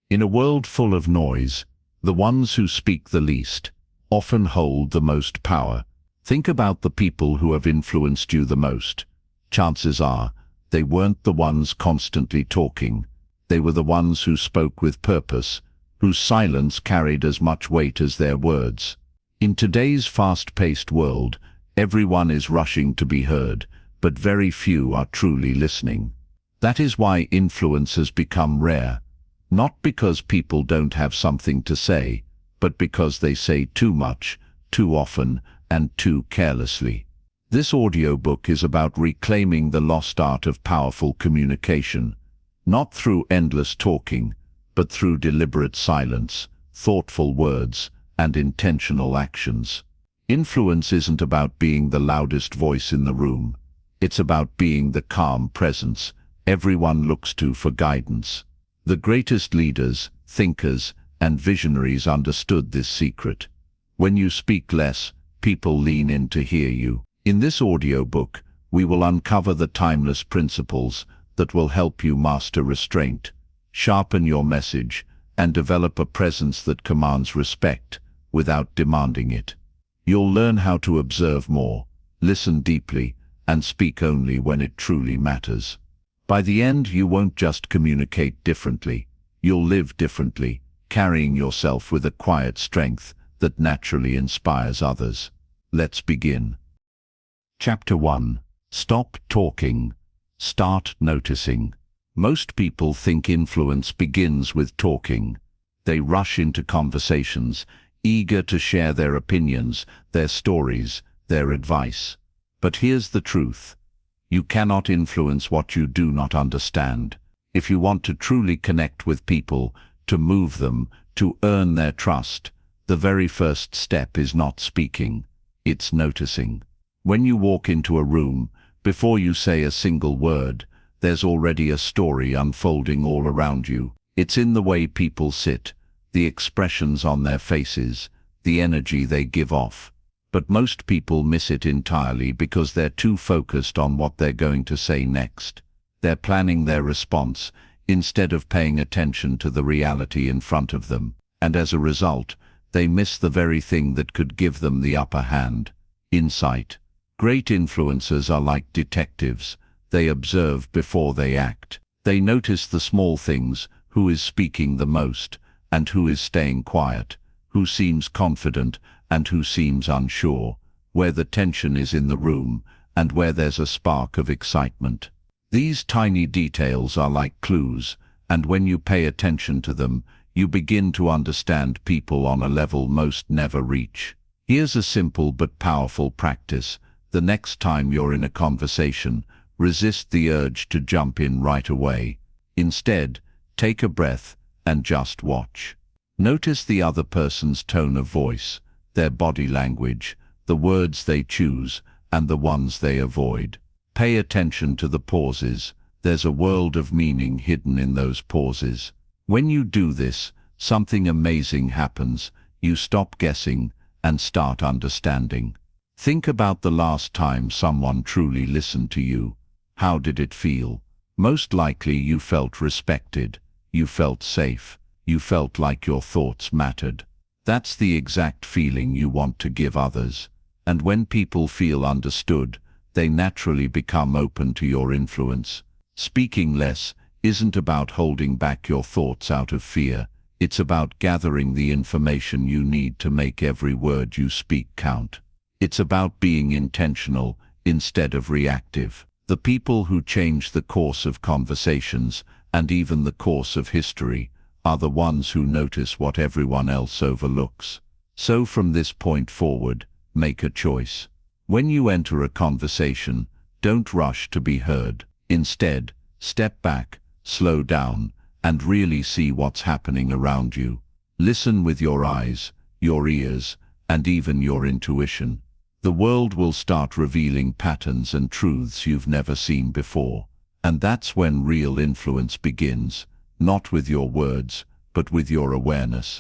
In a world full of noise, the ones who speak the least often hold the most power. Think about the people who have influenced you the most. Chances are, they weren't the ones constantly talking. They were the ones who spoke with purpose, whose silence carried as much weight as their words. In today's fast-paced world, everyone is rushing to be heard, but very few are truly listening. That is why influence has become rare. Not because people don't have something to say, but because they say too much, too often, and too carelessly. This audiobook is about reclaiming the lost art of powerful communication, not through endless talking, but through deliberate silence, thoughtful words, and intentional actions. Influence isn't about being the loudest voice in the room. It's about being the calm presence everyone looks to for guidance. The greatest leaders, thinkers, and visionaries understood this secret. When you speak less, people lean in to hear you. In this audiobook, we will uncover the timeless principles that will help you master restraint, sharpen your message, and develop a presence that commands respect without demanding it. You'll learn how to observe more, listen deeply, and speak only when it truly matters. By the end, you won't just communicate differently, you'll live differently, carrying yourself with a quiet strength that naturally inspires others. Let's begin. Chapter 1. Stop talking. Start noticing. Most people think influence begins with talking. They rush into conversations, eager to share their opinions, their stories, their advice. But here's the truth. You cannot influence what you do not understand. If you want to truly connect with people, to move them, to earn their trust, the very first step is not speaking, it's noticing. When you walk into a room, before you say a single word, there's already a story unfolding all around you. It's in the way people sit, the expressions on their faces, the energy they give off. But most people miss it entirely because they're too focused on what they're going to say next. They're planning their response instead of paying attention to the reality in front of them. And as a result, they miss the very thing that could give them the upper hand: insight. Great influencers are like detectives. They observe before they act. They notice the small things: who is speaking the most, and who is staying quiet, who seems confident, and who seems unsure, where the tension is in the room, and where there's a spark of excitement. These tiny details are like clues, and when you pay attention to them, you begin to understand people on a level most never reach. Here's a simple but powerful practice. The next time you're in a conversation, resist the urge to jump in right away. Instead, take a breath and just watch. Notice the other person's tone of voice, their body language, the words they choose, and the ones they avoid. Pay attention to the pauses. There's a world of meaning hidden in those pauses. When you do this, something amazing happens. You stop guessing and start understanding. Think about the last time someone truly listened to you. How did it feel? Most likely you felt respected. You felt safe. You felt like your thoughts mattered. That's the exact feeling you want to give others. And when people feel understood, they naturally become open to your influence. Speaking less isn't about holding back your thoughts out of fear. It's about gathering the information you need to make every word you speak count. It's about being intentional instead of reactive. The people who change the course of conversations, and even the course of history, are the ones who notice what everyone else overlooks. So from this point forward, make a choice. When you enter a conversation, don't rush to be heard. Instead, step back, slow down, and really see what's happening around you. Listen with your eyes, your ears, and even your intuition. The world will start revealing patterns and truths you've never seen before. And that's when real influence begins, not with your words, but with your awareness.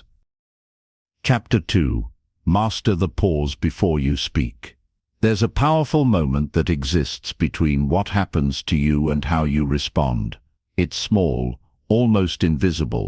Chapter 2. Master the pause before you speak. There's a powerful moment that exists between what happens to you and how you respond. It's small, almost invisible,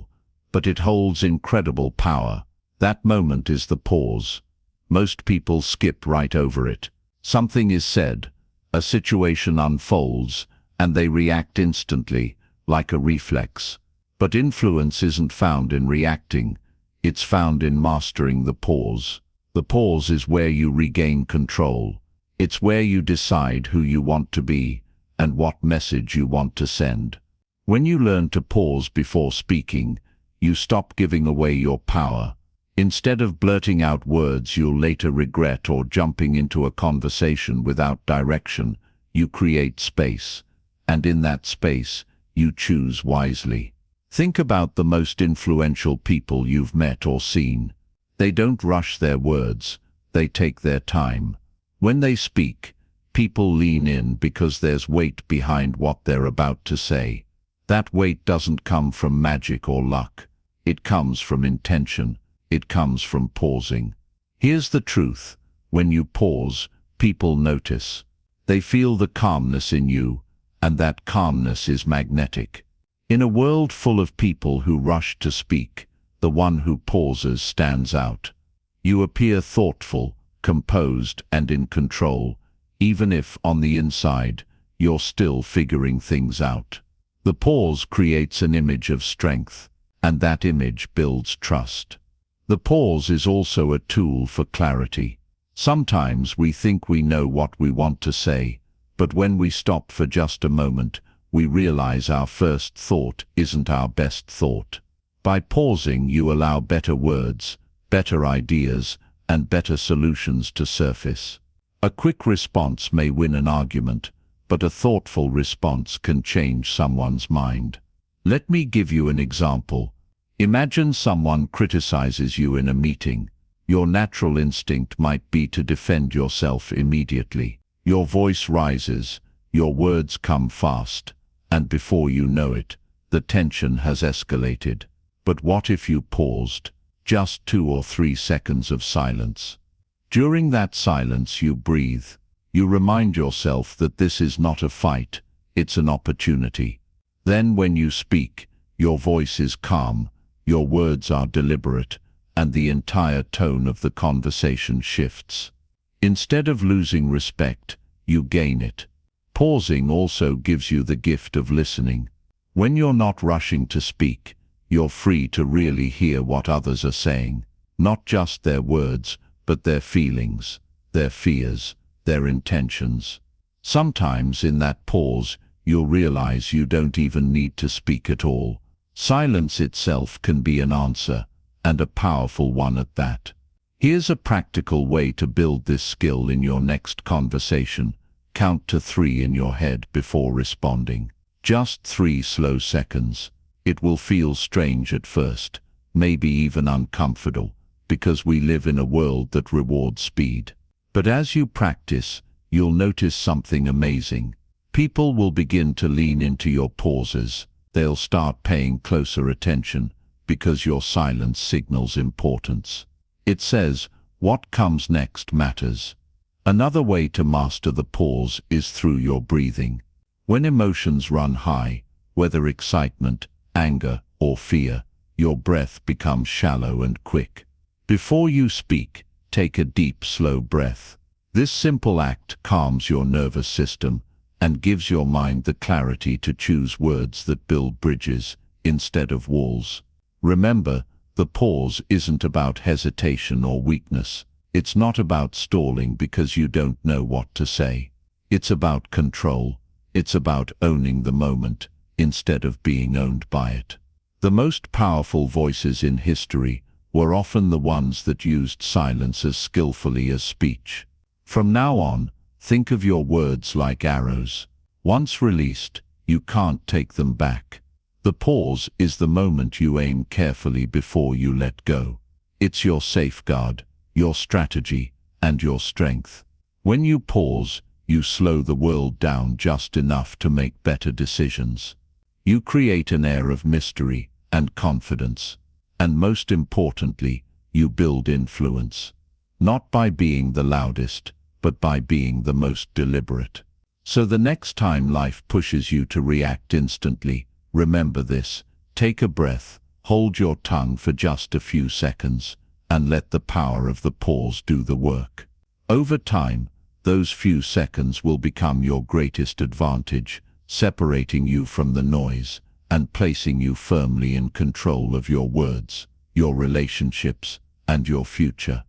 but it holds incredible power. That moment is the pause. Most people skip right over it. Something is said, a situation unfolds, and they react instantly, like a reflex. But influence isn't found in reacting, it's found in mastering the pause. The pause is where you regain control. It's where you decide who you want to be and what message you want to send. When you learn to pause before speaking, you stop giving away your power. Instead of blurting out words you'll later regret or jumping into a conversation without direction, you create space. And in that space, you choose wisely. Think about the most influential people you've met or seen. They don't rush their words, they take their time. When they speak, people lean in because there's weight behind what they're about to say. That weight doesn't come from magic or luck. It comes from intention. It comes from pausing. Here's the truth. When you pause, people notice. They feel the calmness in you, and that calmness is magnetic. In a world full of people who rush to speak, the one who pauses stands out. You appear thoughtful, composed, and in control, even if, on the inside, you're still figuring things out. The pause creates an image of strength, and that image builds trust. The pause is also a tool for clarity. Sometimes we think we know what we want to say, but when we stop for just a moment, we realize our first thought isn't our best thought. By pausing, you allow better words, better ideas, and better solutions to surface. A quick response may win an argument, but a thoughtful response can change someone's mind. Let me give you an example. Imagine someone criticizes you in a meeting. Your natural instinct might be to defend yourself immediately. Your voice rises, your words come fast, and before you know it, the tension has escalated. But what if you paused? Just 2 or 3 seconds of silence. During that silence you breathe. You remind yourself that this is not a fight, it's an opportunity. Then when you speak, your voice is calm, your words are deliberate, and the entire tone of the conversation shifts. Instead of losing respect, you gain it. Pausing also gives you the gift of listening. When you're not rushing to speak, you're free to really hear what others are saying, not just their words, but their feelings, their fears, their intentions. Sometimes in that pause, you'll realize you don't even need to speak at all. Silence itself can be an answer, and a powerful one at that. Here's a practical way to build this skill in your next conversation. Count to 3 in your head before responding. Just 3 slow seconds. It will feel strange at first, maybe even uncomfortable, because we live in a world that rewards speed. But as you practice, you'll notice something amazing. People will begin to lean into your pauses. They'll start paying closer attention because your silence signals importance. It says, what comes next matters. Another way to master the pause is through your breathing. When emotions run high, whether excitement, anger, or fear, your breath becomes shallow and quick. Before you speak, take a deep, slow breath. This simple act calms your nervous system and gives your mind the clarity to choose words that build bridges instead of walls. Remember, the pause isn't about hesitation or weakness. It's not about stalling because you don't know what to say. It's about control. It's about owning the moment instead of being owned by it. The most powerful voices in history were often the ones that used silence as skillfully as speech. From now on, think of your words like arrows. Once released, you can't take them back. The pause is the moment you aim carefully before you let go. It's your safeguard, your strategy, and your strength. When you pause, you slow the world down just enough to make better decisions. You create an air of mystery and confidence. And most importantly, you build influence. Not by being the loudest, but by being the most deliberate. So the next time life pushes you to react instantly, remember this. Take a breath, Hold your tongue for just a few seconds and let the power of the pause do the work. Over time, those few seconds will become your greatest advantage, separating you from the noise and placing you firmly in control of your words, your relationships, and your future.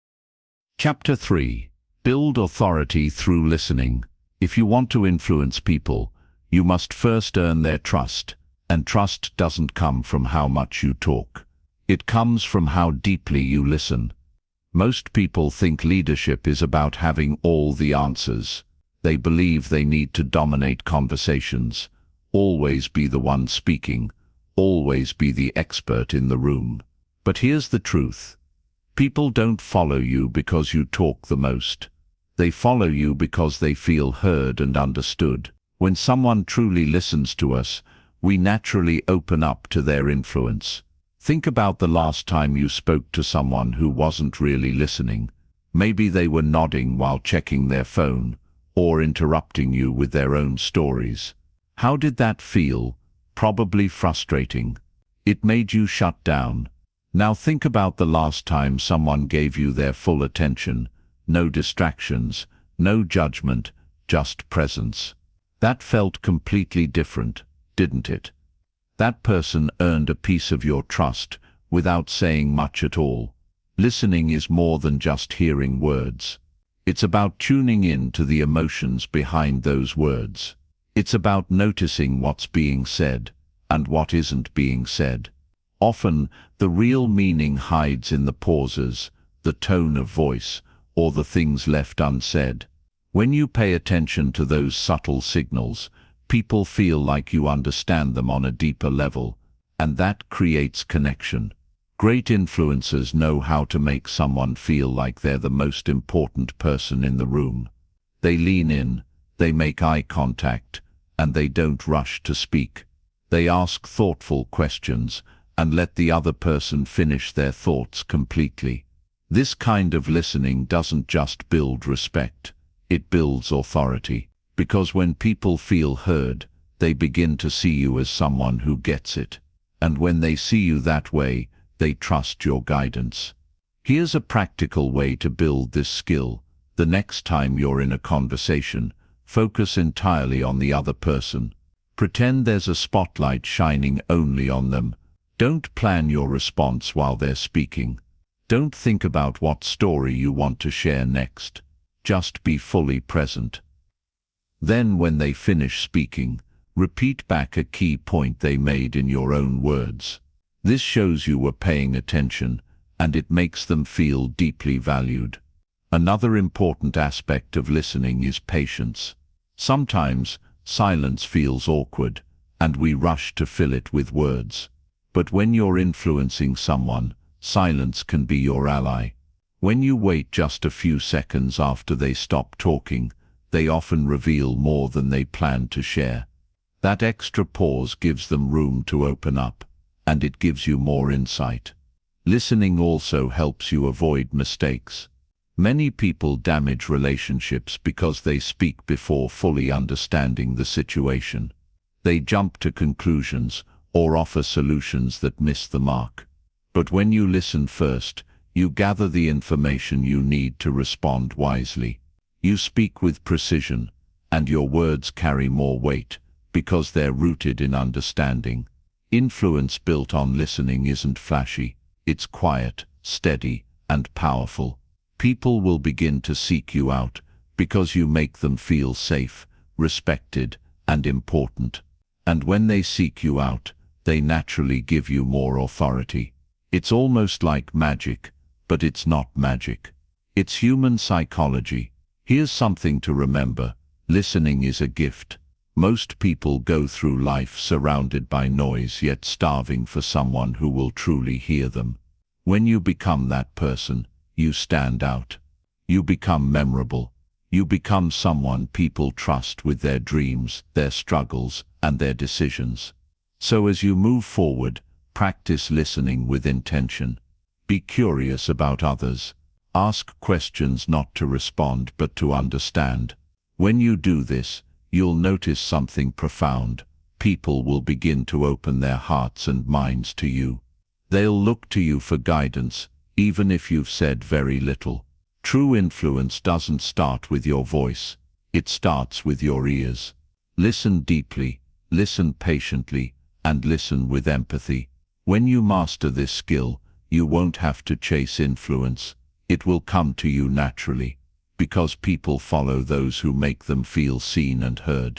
Chapter 3. Build authority through listening. If you want to influence people, you must first earn their trust, and trust doesn't come from how much you talk. It comes from how deeply you listen. Most people think leadership is about having all the answers. They believe they need to dominate conversations, always be the one speaking, always be the expert in the room. But here's the truth. People don't follow you because you talk the most. They follow you because they feel heard and understood. When someone truly listens to us, we naturally open up to their influence. Think about the last time you spoke to someone who wasn't really listening. Maybe they were nodding while checking their phone, or interrupting you with their own stories. How did that feel? Probably frustrating. It made you shut down. Now think about the last time someone gave you their full attention. No distractions, no judgment, just presence. That felt completely different, didn't it? That person earned a piece of your trust without saying much at all. Listening is more than just hearing words. It's about tuning in to the emotions behind those words. It's about noticing what's being said and what isn't being said. Often, the real meaning hides in the pauses, the tone of voice, or the things left unsaid. When you pay attention to those subtle signals, people feel like you understand them on a deeper level, and that creates connection. Great influencers know how to make someone feel like they're the most important person in the room. They lean in, they make eye contact, and they don't rush to speak. They ask thoughtful questions and let the other person finish their thoughts completely. This kind of listening doesn't just build respect, it builds authority. Because when people feel heard, they begin to see you as someone who gets it. And when they see you that way, they trust your guidance. Here's a practical way to build this skill. The next time you're in a conversation, focus entirely on the other person. Pretend there's a spotlight shining only on them. Don't plan your response while they're speaking. Don't think about what story you want to share next. Just be fully present. Then when they finish speaking, repeat back a key point they made in your own words. This shows you were paying attention, and it makes them feel deeply valued. Another important aspect of listening is patience. Sometimes, silence feels awkward, and we rush to fill it with words. But when you're influencing someone, silence can be your ally. When you wait just a few seconds after they stop talking, they often reveal more than they planned to share. That extra pause gives them room to open up, and it gives you more insight. Listening also helps you avoid mistakes. Many people damage relationships because they speak before fully understanding the situation. They jump to conclusions or offer solutions that miss the mark. But when you listen first, you gather the information you need to respond wisely. You speak with precision, and your words carry more weight because they're rooted in understanding. Influence built on listening isn't flashy, it's quiet, steady, and powerful. People will begin to seek you out because you make them feel safe, respected, and important. And when they seek you out, they naturally give you more authority. It's almost like magic, but it's not magic. It's human psychology. Here's something to remember. Listening is a gift. Most people go through life surrounded by noise yet starving for someone who will truly hear them. When you become that person, you stand out. You become memorable. You become someone people trust with their dreams, their struggles, and their decisions. So as you move forward, practice listening with intention. Be curious about others. Ask questions not to respond but to understand. When you do this, you'll notice something profound. People will begin to open their hearts and minds to you. They'll look to you for guidance, even if you've said very little. True influence doesn't start with your voice. It starts with your ears. Listen deeply, listen patiently, and listen with empathy. When you master this skill, you won't have to chase influence. It will come to you naturally, because people follow those who make them feel seen and heard.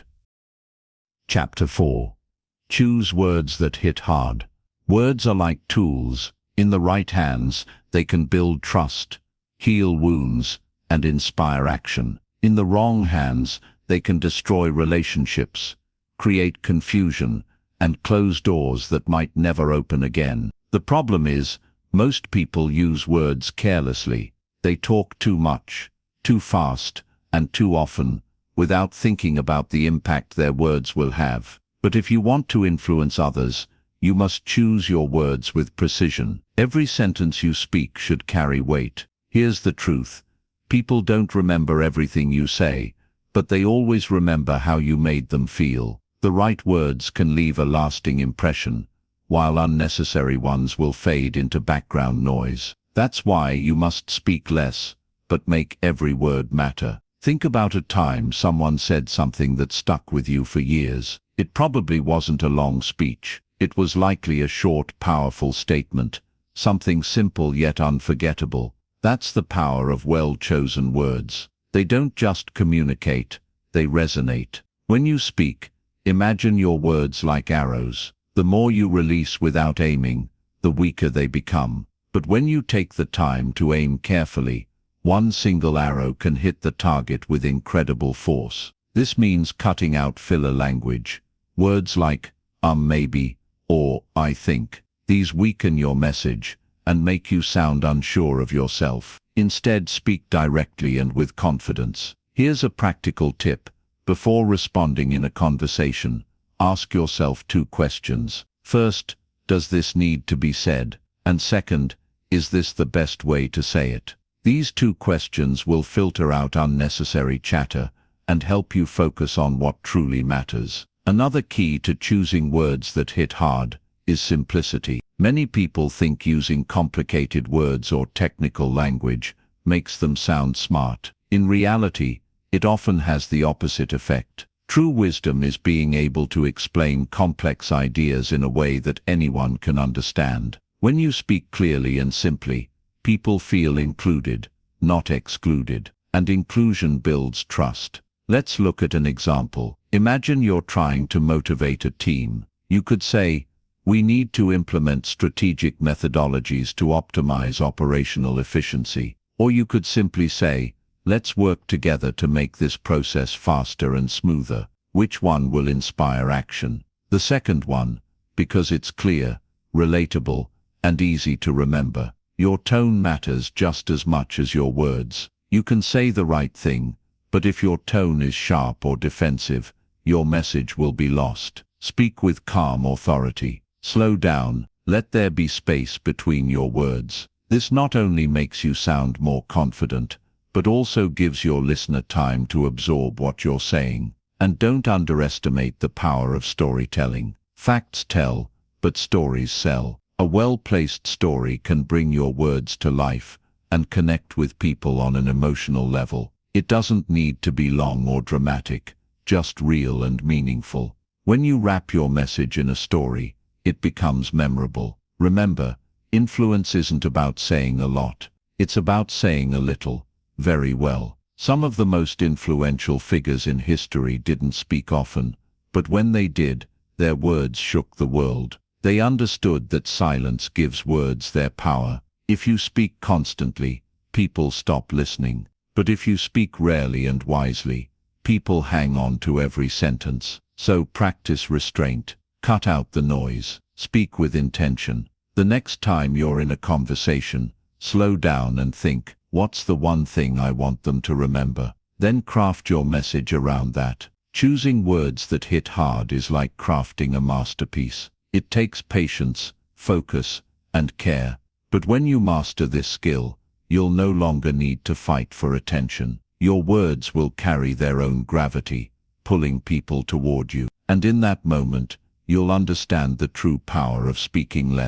Chapter 4. Choose words that hit hard. Words are like tools. In the right hands, they can build trust, heal wounds, and inspire action. In the wrong hands, they can destroy relationships, create confusion, and close doors that might never open again. The problem is, most people use words carelessly. They talk too much, too fast, and too often, without thinking about the impact their words will have. But if you want to influence others, you must choose your words with precision. Every sentence you speak should carry weight. Here's the truth. People don't remember everything you say, but they always remember how you made them feel. The right words can leave a lasting impression, while unnecessary ones will fade into background noise. That's why you must speak less, but make every word matter. Think about a time someone said something that stuck with you for years. It probably wasn't a long speech. It was likely a short, powerful statement, something simple yet unforgettable. That's the power of well-chosen words. They don't just communicate, they resonate. When you speak, imagine your words like arrows. The more you release without aiming, the weaker they become. But when you take the time to aim carefully, one single arrow can hit the target with incredible force. This means cutting out filler language. Words like, maybe, or I think. These weaken your message and make you sound unsure of yourself. Instead, speak directly and with confidence. Here's a practical tip. Before responding in a conversation, ask yourself 2 questions. First, does this need to be said? And second, is this the best way to say it? These 2 questions will filter out unnecessary chatter and help you focus on what truly matters. Another key to choosing words that hit hard is simplicity. Many people think using complicated words or technical language makes them sound smart. In reality, it often has the opposite effect. True wisdom is being able to explain complex ideas in a way that anyone can understand. When you speak clearly and simply, people feel included, not excluded, and inclusion builds trust. Let's look at an example. Imagine you're trying to motivate a team. You could say, we need to implement strategic methodologies to optimize operational efficiency. Or you could simply say, let's work together to make this process faster and smoother. Which one will inspire action? The second one, because it's clear, relatable, and easy to remember. Your tone matters just as much as your words. You can say the right thing, but if your tone is sharp or defensive, your message will be lost. Speak with calm authority. Slow down. Let there be space between your words. This not only makes you sound more confident, but also gives your listener time to absorb what you're saying. And don't underestimate the power of storytelling. Facts tell, but stories sell. A well-placed story can bring your words to life and connect with people on an emotional level. It doesn't need to be long or dramatic, just real and meaningful. When you wrap your message in a story, it becomes memorable. Remember, influence isn't about saying a lot. It's about saying a little, very well. Some of the most influential figures in history didn't speak often, but when they did, their words shook the world. They understood that silence gives words their power. If you speak constantly, people stop listening. But if you speak rarely and wisely, people hang on to every sentence. So practice restraint. Cut out the noise. Speak with intention. The next time you're in a conversation, slow down and think, what's the one thing I want them to remember? Then craft your message around that. Choosing words that hit hard is like crafting a masterpiece. It takes patience, focus, and care. But when you master this skill, you'll no longer need to fight for attention. Your words will carry their own gravity, pulling people toward you. And in that moment, you'll understand the true power of speaking less,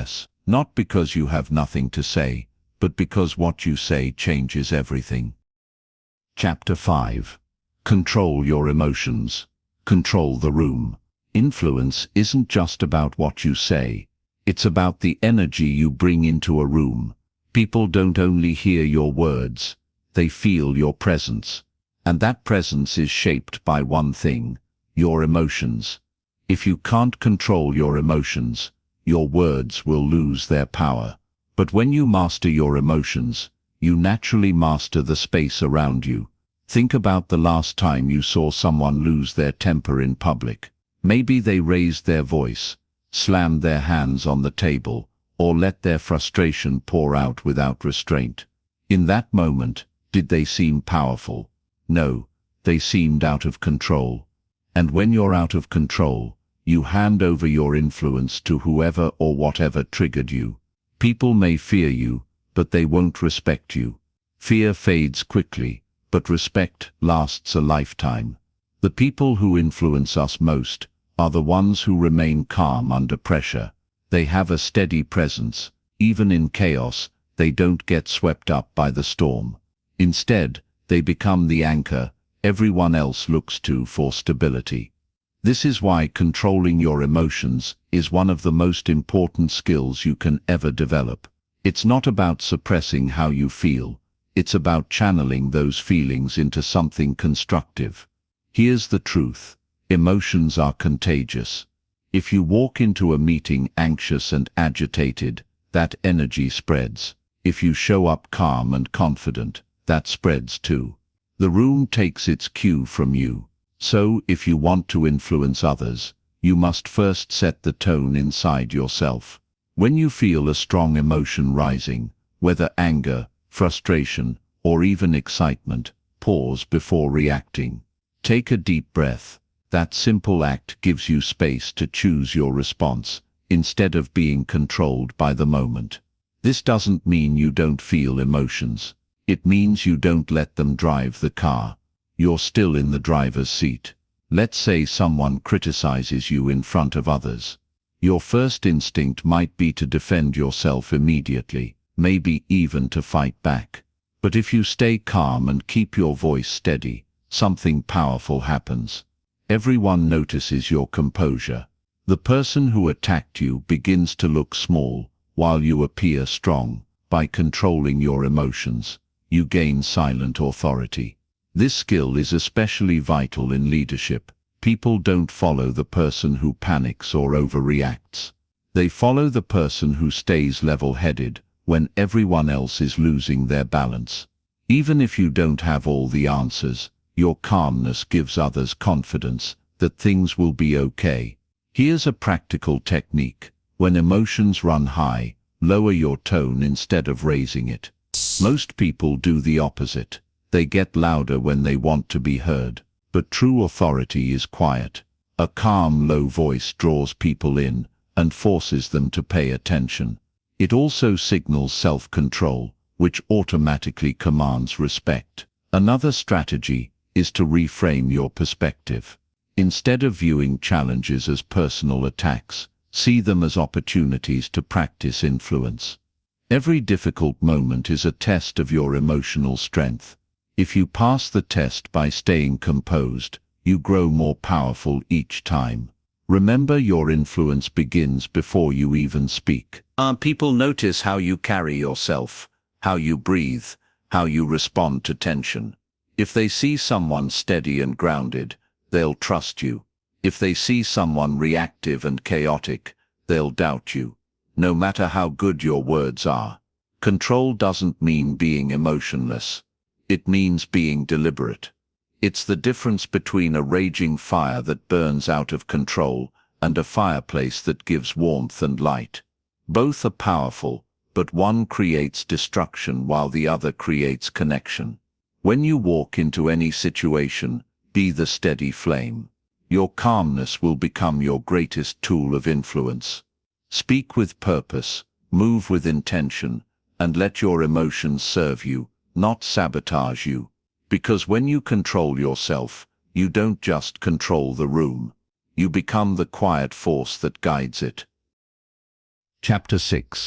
Not because you have nothing to say, but because what you say changes everything. Chapter 5. Control your emotions. Control the room. Influence isn't just about what you say. It's about the energy you bring into a room. People don't only hear your words, they feel your presence. And that presence is shaped by one thing: your emotions. If you can't control your emotions, your words will lose their power. But when you master your emotions, you naturally master the space around you. Think about the last time you saw someone lose their temper in public. Maybe they raised their voice, slammed their hands on the table, or let their frustration pour out without restraint. In that moment, did they seem powerful? No, they seemed out of control. And when you're out of control, you hand over your influence to whoever or whatever triggered you. People may fear you, but they won't respect you. Fear fades quickly, but respect lasts a lifetime. The people who influence us most are the ones who remain calm under pressure. They have a steady presence. Even in chaos, they don't get swept up by the storm. Instead, they become the anchor everyone else looks to for stability. This is why controlling your emotions is one of the most important skills you can ever develop. It's not about suppressing how you feel. It's about channeling those feelings into something constructive. Here's the truth: emotions are contagious. If you walk into a meeting anxious and agitated, that energy spreads. If you show up calm and confident, that spreads too. The room takes its cue from you. So, if you want to influence others, you must first set the tone inside yourself. When you feel a strong emotion rising, whether anger, frustration, or even excitement, pause before reacting. Take a deep breath. That simple act gives you space to choose your response, instead of being controlled by the moment. This doesn't mean you don't feel emotions. It means you don't let them drive the car. You're still in the driver's seat. Let's say someone criticizes you in front of others. Your first instinct might be to defend yourself immediately, maybe even to fight back. But if you stay calm and keep your voice steady, something powerful happens. Everyone notices your composure. The person who attacked you begins to look small, while you appear strong. By controlling your emotions, you gain silent authority. This skill is especially vital in leadership. People don't follow the person who panics or overreacts. They follow the person who stays level-headed when everyone else is losing their balance. Even if you don't have all the answers, your calmness gives others confidence that things will be okay. Here's a practical technique. When emotions run high, lower your tone instead of raising it. Most people do the opposite. They get louder when they want to be heard. But true authority is quiet. A calm, low voice draws people in and forces them to pay attention. It also signals self-control, which automatically commands respect. Another strategy is to reframe your perspective. Instead of viewing challenges as personal attacks, see them as opportunities to practice influence. Every difficult moment is a test of your emotional strength. If you pass the test by staying composed, you grow more powerful each time. Remember, your influence begins before you even speak. People notice how you carry yourself, how you breathe, how you respond to tension. If they see someone steady and grounded, they'll trust you. If they see someone reactive and chaotic, they'll doubt you. No matter how good your words are. Control doesn't mean being emotionless. It means being deliberate. It's the difference between a raging fire that burns out of control and a fireplace that gives warmth and light. Both are powerful, but one creates destruction while the other creates connection. When you walk into any situation, be the steady flame. Your calmness will become your greatest tool of influence. Speak with purpose, move with intention, and let your emotions serve you, not sabotage you. Because when you control yourself, you don't just control the room. You become the quiet force that guides it. Chapter 6.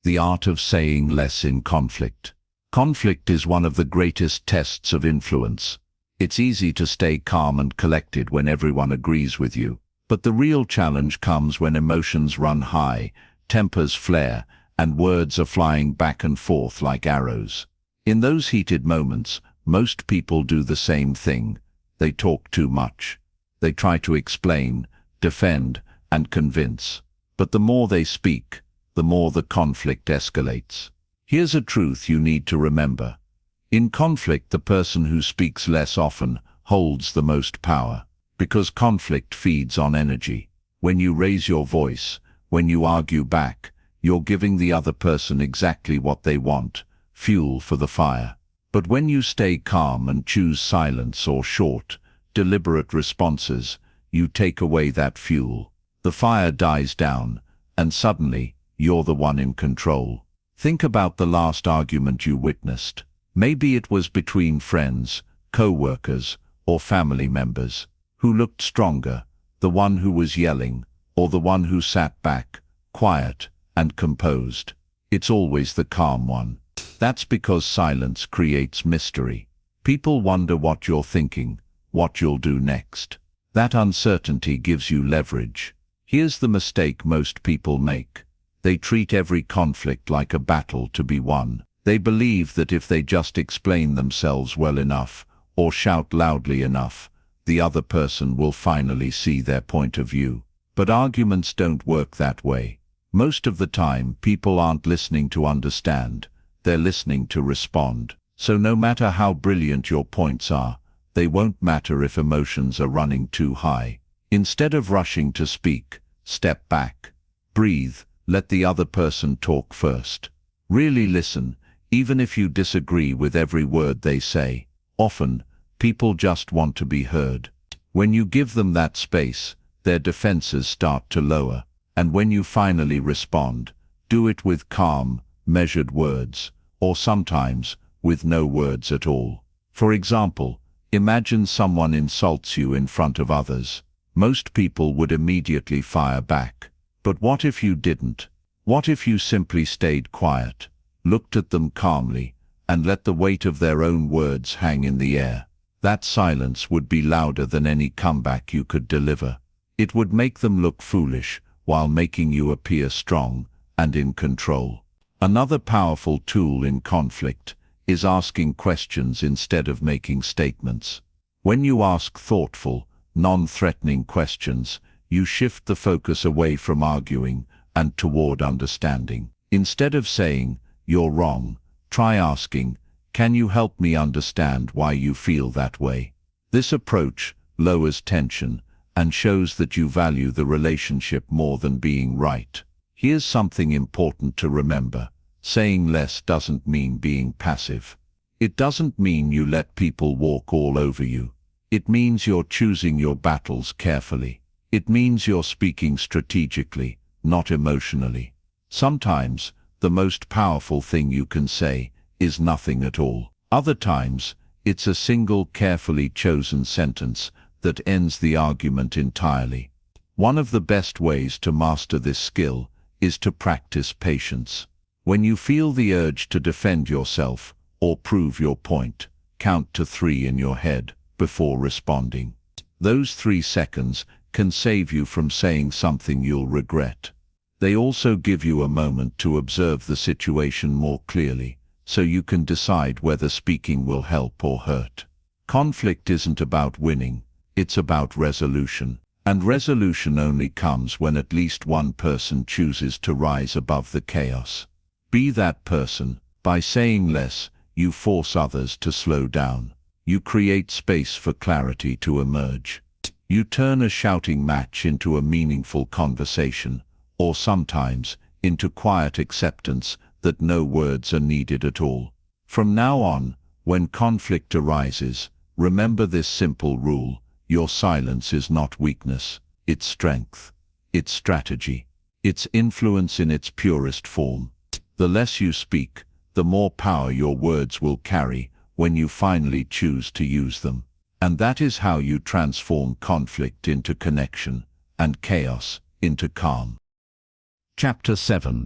The art of saying less in conflict. Conflict is one of the greatest tests of influence. It's easy to stay calm and collected when everyone agrees with you. But the real challenge comes when emotions run high, tempers flare, and words are flying back and forth like arrows. In those heated moments, most people do the same thing. They talk too much. They try to explain, defend, and convince. But the more they speak, the more the conflict escalates. Here's a truth you need to remember. In conflict, the person who speaks less often holds the most power, because conflict feeds on energy. When you raise your voice, when you argue back, you're giving the other person exactly what they want, fuel for the fire. But when you stay calm and choose silence or short, deliberate responses, you take away that fuel. The fire dies down, and suddenly, you're the one in control. Think about the last argument you witnessed. Maybe it was between friends, co-workers, or family members. Who looked stronger, the one who was yelling, or the one who sat back, quiet and composed? It's always the calm one. That's because silence creates mystery. People wonder what you're thinking, what you'll do next. That uncertainty gives you leverage. Here's the mistake most people make. They treat every conflict like a battle to be won. They believe that if they just explain themselves well enough, or shout loudly enough, the other person will finally see their point of view. But arguments don't work that way. Most of the time, people aren't listening to understand. They're listening to respond. So no matter how brilliant your points are, they won't matter if emotions are running too high. Instead of rushing to speak, step back. Breathe. Let the other person talk first. Really listen, even if you disagree with every word they say. Often, people just want to be heard. When you give them that space, their defenses start to lower. And when you finally respond, do it with calm, measured words, or sometimes with no words at all. For example, imagine someone insults you in front of others. Most people would immediately fire back. But what if you didn't? What if you simply stayed quiet, looked at them calmly, and let the weight of their own words hang in the air? That silence would be louder than any comeback you could deliver. It would make them look foolish, while making you appear strong and in control. Another powerful tool in conflict is asking questions instead of making statements. When you ask thoughtful, non-threatening questions, you shift the focus away from arguing and toward understanding. Instead of saying, "You're wrong," try asking, "Can you help me understand why you feel that way?" This approach lowers tension and shows that you value the relationship more than being right. Here's something important to remember. Saying less doesn't mean being passive. It doesn't mean you let people walk all over you. It means you're choosing your battles carefully. It means you're speaking strategically, not emotionally. Sometimes, the most powerful thing you can say is nothing at all. Other times, it's a single carefully chosen sentence that ends the argument entirely. One of the best ways to master this skill is to practice patience. When you feel the urge to defend yourself or prove your point, count to 3 in your head before responding. Those 3 seconds can save you from saying something you'll regret. They also give you a moment to observe the situation more clearly, so you can decide whether speaking will help or hurt. Conflict isn't about winning, it's about resolution. And resolution only comes when at least one person chooses to rise above the chaos. Be that person. By saying less, you force others to slow down. You create space for clarity to emerge. You turn a shouting match into a meaningful conversation, or sometimes into quiet acceptance that no words are needed at all. From now on, when conflict arises, remember this simple rule: your silence is not weakness, it's strength, it's strategy, it's influence in its purest form. The less you speak, the more power your words will carry when you finally choose to use them. And that is how you transform conflict into connection and chaos into calm. Chapter 7.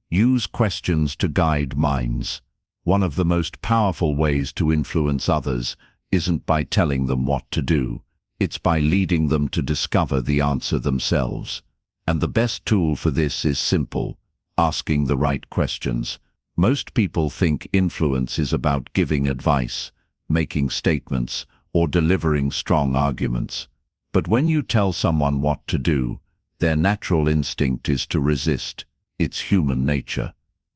Use questions to guide minds. One of the most powerful ways to influence others isn't by telling them what to do. It's by leading them to discover the answer themselves. And the best tool for this is simple: asking the right questions. Most people think influence is about giving advice, making statements, or delivering strong arguments. But when you tell someone what to do, their natural instinct is to resist. It's human nature.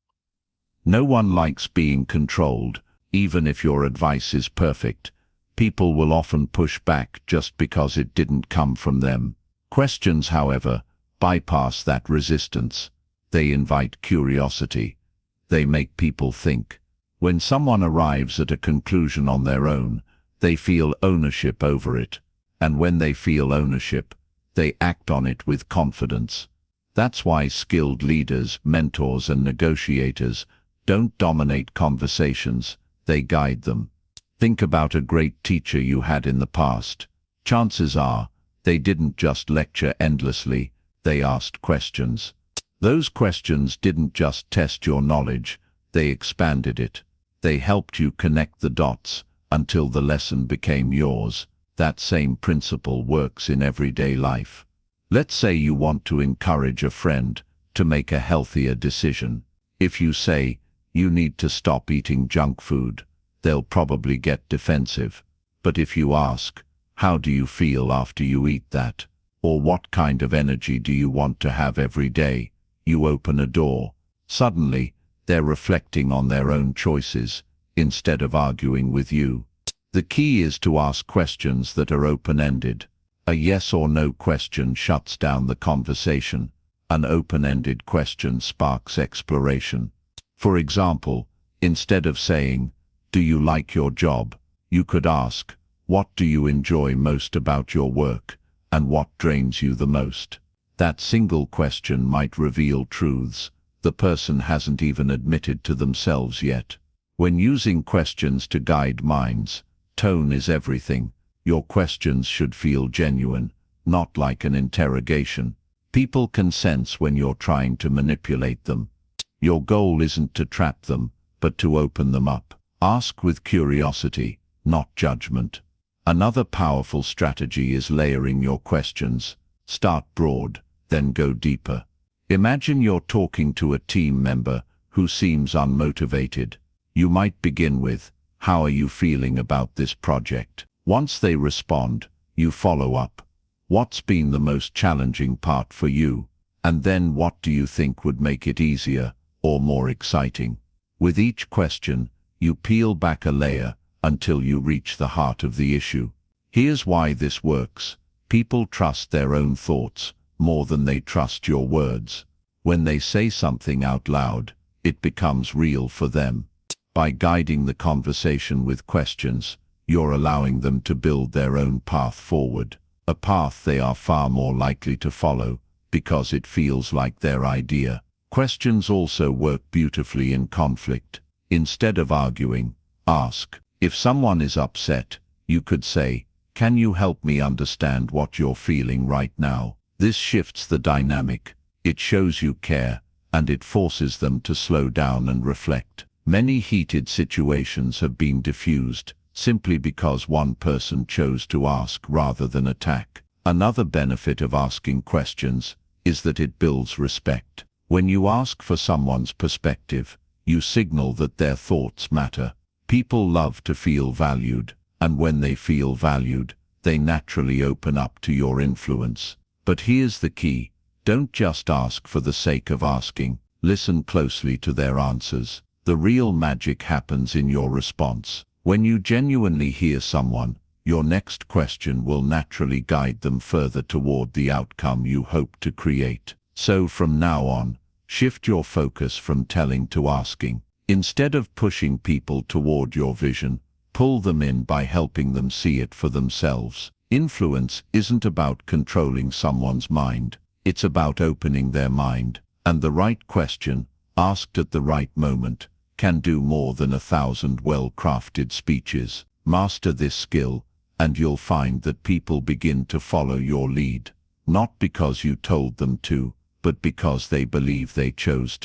No one likes being controlled, even if your advice is perfect. People will often push back just because it didn't come from them. Questions, however, bypass that resistance. They invite curiosity. They make people think. When someone arrives at a conclusion on their own, they feel ownership over it. And when they feel ownership, they act on it with confidence. That's why skilled leaders, mentors, and negotiators don't dominate conversations, they guide them. Think about a great teacher you had in the past. Chances are, they didn't just lecture endlessly, they asked questions. Those questions didn't just test your knowledge, they expanded it. They helped you connect the dots until the lesson became yours. That same principle works in everyday life. Let's say you want to encourage a friend to make a healthier decision. If you say, "You need to stop eating junk food," they'll probably get defensive. But if you ask, "How do you feel after you eat that?" or "What kind of energy do you want to have every day?" you open a door. Suddenly, they're reflecting on their own choices, instead of arguing with you. The key is to ask questions that are open-ended. A yes or no question shuts down the conversation. An open-ended question sparks exploration. For example, instead of saying, "Do you like your job?" you could ask, "What do you enjoy most about your work, and what drains you the most?" That single question might reveal truths the person hasn't even admitted to themselves yet. When using questions to guide minds, tone is everything. Your questions should feel genuine, not like an interrogation. People can sense when you're trying to manipulate them. Your goal isn't to trap them, but to open them up. Ask with curiosity, not judgment. Another powerful strategy is layering your questions. Start broad, then go deeper. Imagine you're talking to a team member who seems unmotivated. You might begin with, "How are you feeling about this project?" Once they respond, you follow up. "What's been the most challenging part for you?" And then, "What do you think would make it easier or more exciting?" With each question, you peel back a layer until you reach the heart of the issue. Here's why this works. People trust their own thoughts more than they trust your words. When they say something out loud, it becomes real for them. By guiding the conversation with questions, you're allowing them to build their own path forward, a path they are far more likely to follow because it feels like their idea. Questions also work beautifully in conflict. Instead of arguing, ask. If someone is upset, you could say, "Can you help me understand what you're feeling right now?" This shifts the dynamic. It shows you care, and it forces them to slow down and reflect. Many heated situations have been diffused simply because one person chose to ask rather than attack. Another benefit of asking questions is that it builds respect. When you ask for someone's perspective, you signal that their thoughts matter. People love to feel valued, and when they feel valued, they naturally open up to your influence. But here's the key. Don't just ask for the sake of asking. Listen closely to their answers. The real magic happens in your response. When you genuinely hear someone, your next question will naturally guide them further toward the outcome you hope to create. So from now on, shift your focus from telling to asking. Instead of pushing people toward your vision, pull them in by helping them see it for themselves. Influence isn't about controlling someone's mind. It's about opening their mind. And the right question, asked at the right moment, can do more than 1,000 well-crafted speeches. Master this skill, and you'll find that people begin to follow your lead. Not because you told them to, but because they believe they chose to.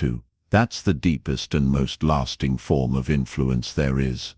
That's the deepest and most lasting form of influence there is.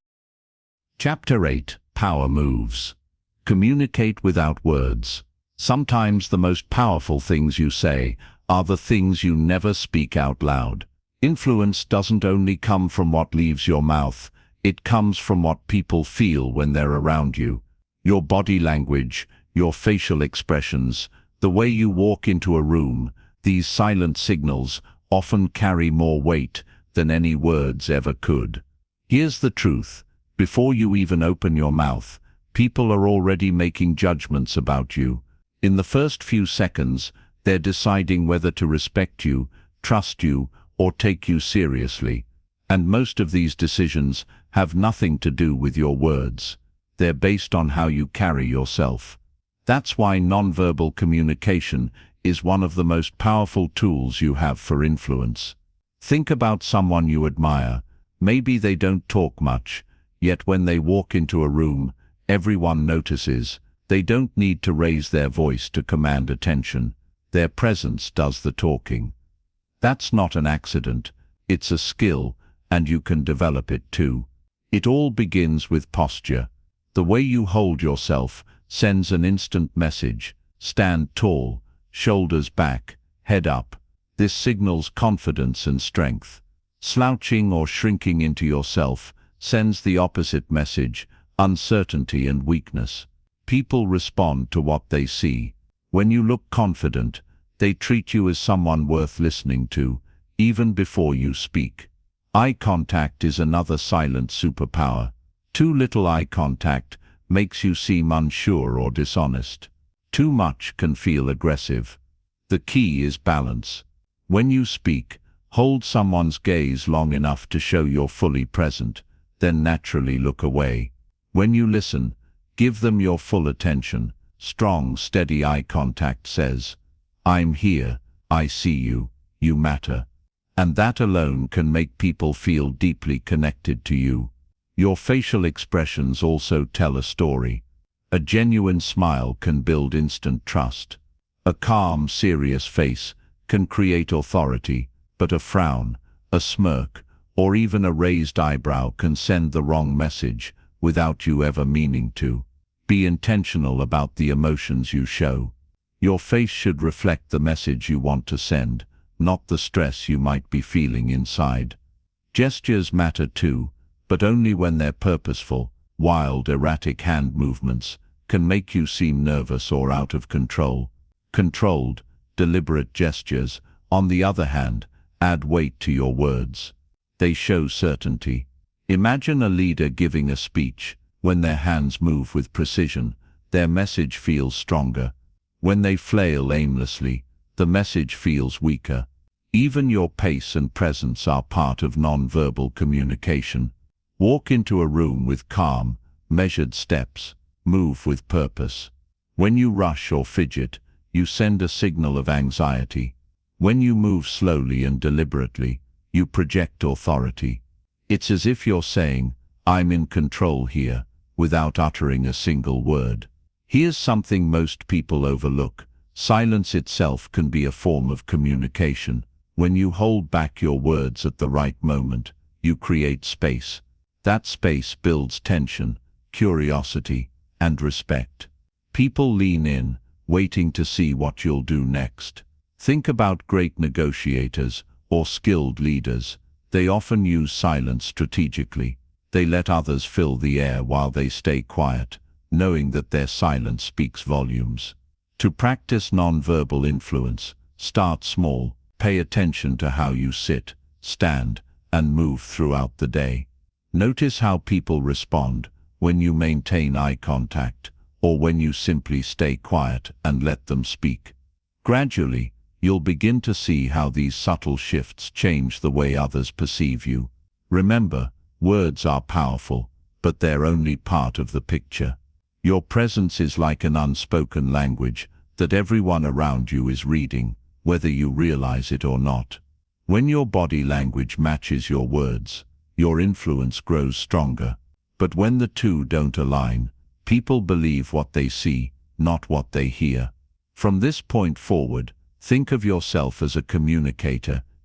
Chapter 8: Power Moves. Communicate without words. Sometimes the most powerful things you say are the things you never speak out loud. Influence doesn't only come from what leaves your mouth, it comes from what people feel when they're around you. Your body language, your facial expressions, the way you walk into a room, these silent signals often carry more weight than any words ever could. Here's the truth: before you even open your mouth, people are already making judgments about you. In the first few seconds, they're deciding whether to respect you, trust you, or take you seriously. And most of these decisions have nothing to do with your words. They're based on how you carry yourself. That's why nonverbal communication is one of the most powerful tools you have for influence. Think about someone you admire. Maybe they don't talk much, yet when they walk into a room, everyone notices. They don't need to raise their voice to command attention. Their presence does the talking. That's not an accident. It's a skill, and you can develop it too. It all begins with posture. The way you hold yourself sends an instant message. Stand tall, shoulders back, head up. This signals confidence and strength. Slouching or shrinking into yourself sends the opposite message: uncertainty and weakness. People respond to what they see. When you look confident, they treat you as someone worth listening to, even before you speak. Eye contact is another silent superpower. Too little eye contact makes you seem unsure or dishonest. Too much can feel aggressive. The key is balance. When you speak, hold someone's gaze long enough to show you're fully present, then naturally look away. When you listen, give them your full attention. Strong, steady eye contact says, "I'm here, I see you, you matter." And that alone can make people feel deeply connected to you. Your facial expressions also tell a story. A genuine smile can build instant trust. A calm, serious face can create authority, but a frown, a smirk, or even a raised eyebrow can send the wrong message without you ever meaning to. Be intentional about the emotions you show. Your face should reflect the message you want to send, not the stress you might be feeling inside. Gestures matter too, but only when they're purposeful. Wild, erratic hand movements can make you seem nervous or out of control. Controlled, deliberate gestures, on the other hand, add weight to your words. They show certainty. Imagine a leader giving a speech. When their hands move with precision, their message feels stronger. When they flail aimlessly, the message feels weaker. Even your pace and presence are part of non-verbal communication. Walk into a room with calm, measured steps. Move with purpose. When you rush or fidget, you send a signal of anxiety. When you move slowly and deliberately, you project authority. It's as if you're saying, "I'm in control here," without uttering a single word. Here's something most people overlook. Silence itself can be a form of communication. When you hold back your words at the right moment, you create space. That space builds tension, curiosity, and respect. People lean in, waiting to see what you'll do next. Think about great negotiators or skilled leaders. They often use silence strategically. They let others fill the air while they stay quiet, knowing that their silence speaks volumes. To practice nonverbal influence, start small. Pay attention to how you sit, stand, and move throughout the day. Notice how people respond when you maintain eye contact, or when you simply stay quiet and let them speak. Gradually, you'll begin to see how these subtle shifts change the way others perceive you. Remember, words are powerful, but they're only part of the picture. Your presence is like an unspoken language that everyone around you is reading, whether you realize it or not. When your body language matches your words, your influence grows stronger. But when the two don't align, people believe what they see, not what they hear. From this point forward, think of yourself as a communicator,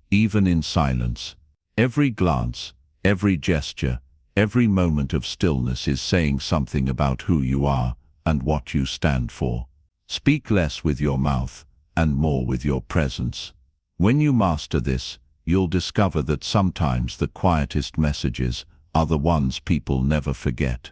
even in silence. Every glance, every gesture, every moment of stillness is saying something about who you are and what you stand for. Speak less with your mouth and more with your presence. When you master this, you'll discover that sometimes the quietest messages are the ones people never forget.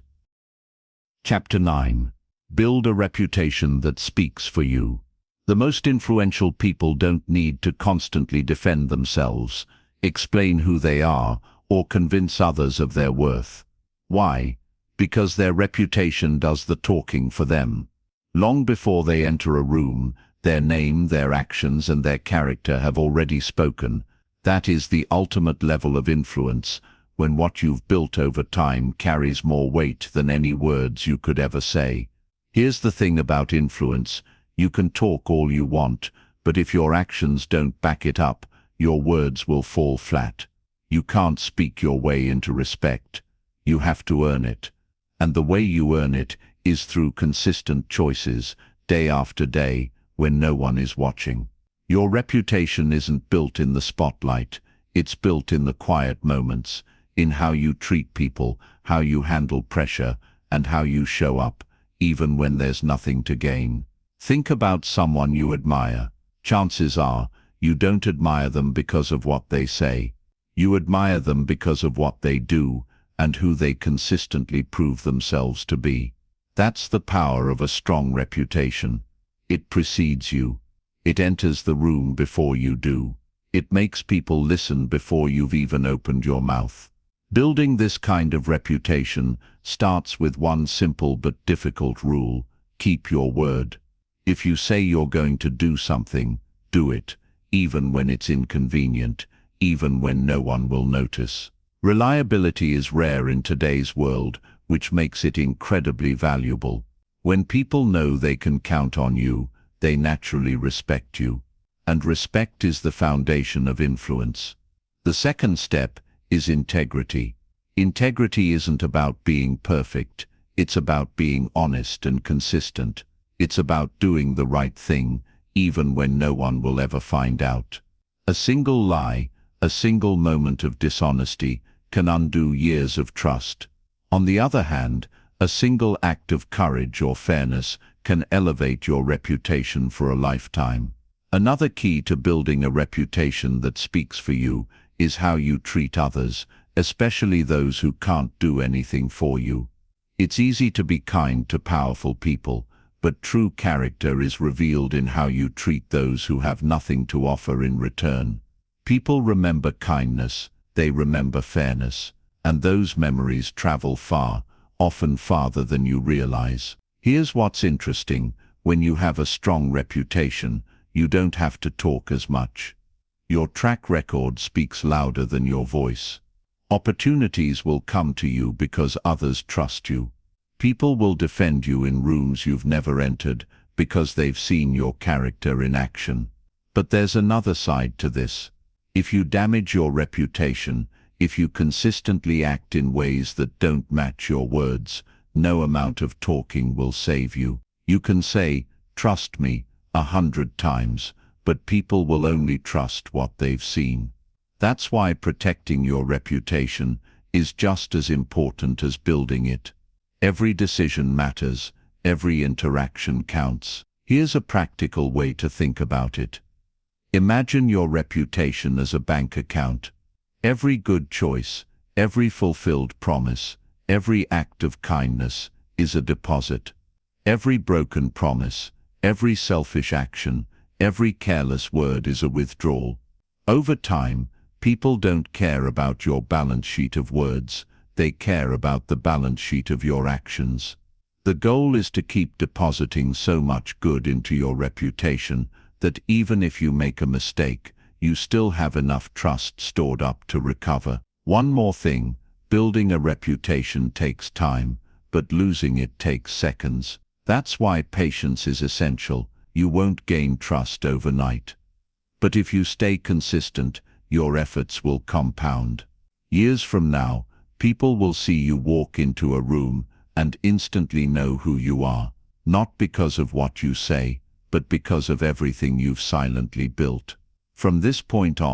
Chapter 9. Build a reputation that speaks for you. The most influential people don't need to constantly defend themselves, explain who they are, or convince others of their worth. Why? Because their reputation does the talking for them. Long before they enter a room, their name, their actions, and their character have already spoken. That is the ultimate level of influence, when what you've built over time carries more weight than any words you could ever say. Here's the thing about influence: you can talk all you want, but if your actions don't back it up, your words will fall flat. You can't speak your way into respect. You have to earn it. And the way you earn it is through consistent choices, day after day, when no one is watching. Your reputation isn't built in the spotlight, it's built in the quiet moments, in how you treat people, how you handle pressure, and how you show up, even when there's nothing to gain. Think about someone you admire. Chances are, you don't admire them because of what they say. You admire them because of what they do, and who they consistently prove themselves to be. That's the power of a strong reputation. It precedes you. It enters the room before you do. It makes people listen before you've even opened your mouth. Building this kind of reputation starts with one simple but difficult rule: keep your word. If you say you're going to do something, do it, even when it's inconvenient, even when no one will notice. Reliability is rare in today's world, which makes it incredibly valuable. When people know they can count on you, they naturally respect you. And respect is the foundation of influence. The second step is integrity. Integrity isn't about being perfect, it's about being honest and consistent. It's about doing the right thing, even when no one will ever find out. A single lie, a single moment of dishonesty, can undo years of trust. On the other hand, a single act of courage or fairness can elevate your reputation for a lifetime. Another key to building a reputation that speaks for you is how you treat others, especially those who can't do anything for you. It's easy to be kind to powerful people, but true character is revealed in how you treat those who have nothing to offer in return. People remember kindness, they remember fairness, and those memories travel far, often farther than you realize. Here's what's interesting: when you have a strong reputation, you don't have to talk as much. Your track record speaks louder than your voice. Opportunities will come to you because others trust you. People will defend you in rooms you've never entered because they've seen your character in action. But there's another side to this. If you damage your reputation, if you consistently act in ways that don't match your words, no amount of talking will save you. You can say, "Trust me," 100 times, but people will only trust what they've seen. That's why protecting your reputation is just as important as building it. Every decision matters, every interaction counts. Here's a practical way to think about it. Imagine your reputation as a bank account. Every good choice, every fulfilled promise, every act of kindness is a deposit. Every broken promise, every selfish action, every careless word is a withdrawal. Over time, people don't care about your balance sheet of words, they care about the balance sheet of your actions. The goal is to keep depositing so much good into your reputation that even if you make a mistake, you still have enough trust stored up to recover. One more thing: building a reputation takes time, but losing it takes seconds. That's why patience is essential. You won't gain trust overnight. But if you stay consistent, your efforts will compound. Years from now, people will see you walk into a room and instantly know who you are, not because of what you say, but because of everything you've silently built. From this point on,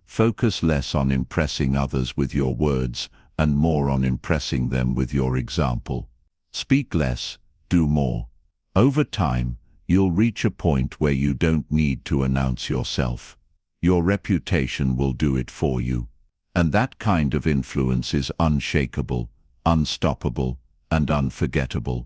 Focus less on impressing others with your words and more on impressing them with your example. Speak less, do more. Over time, you'll reach a point where you don't need to announce yourself. Your reputation will do it for you. And that kind of influence is unshakable, unstoppable, and unforgettable.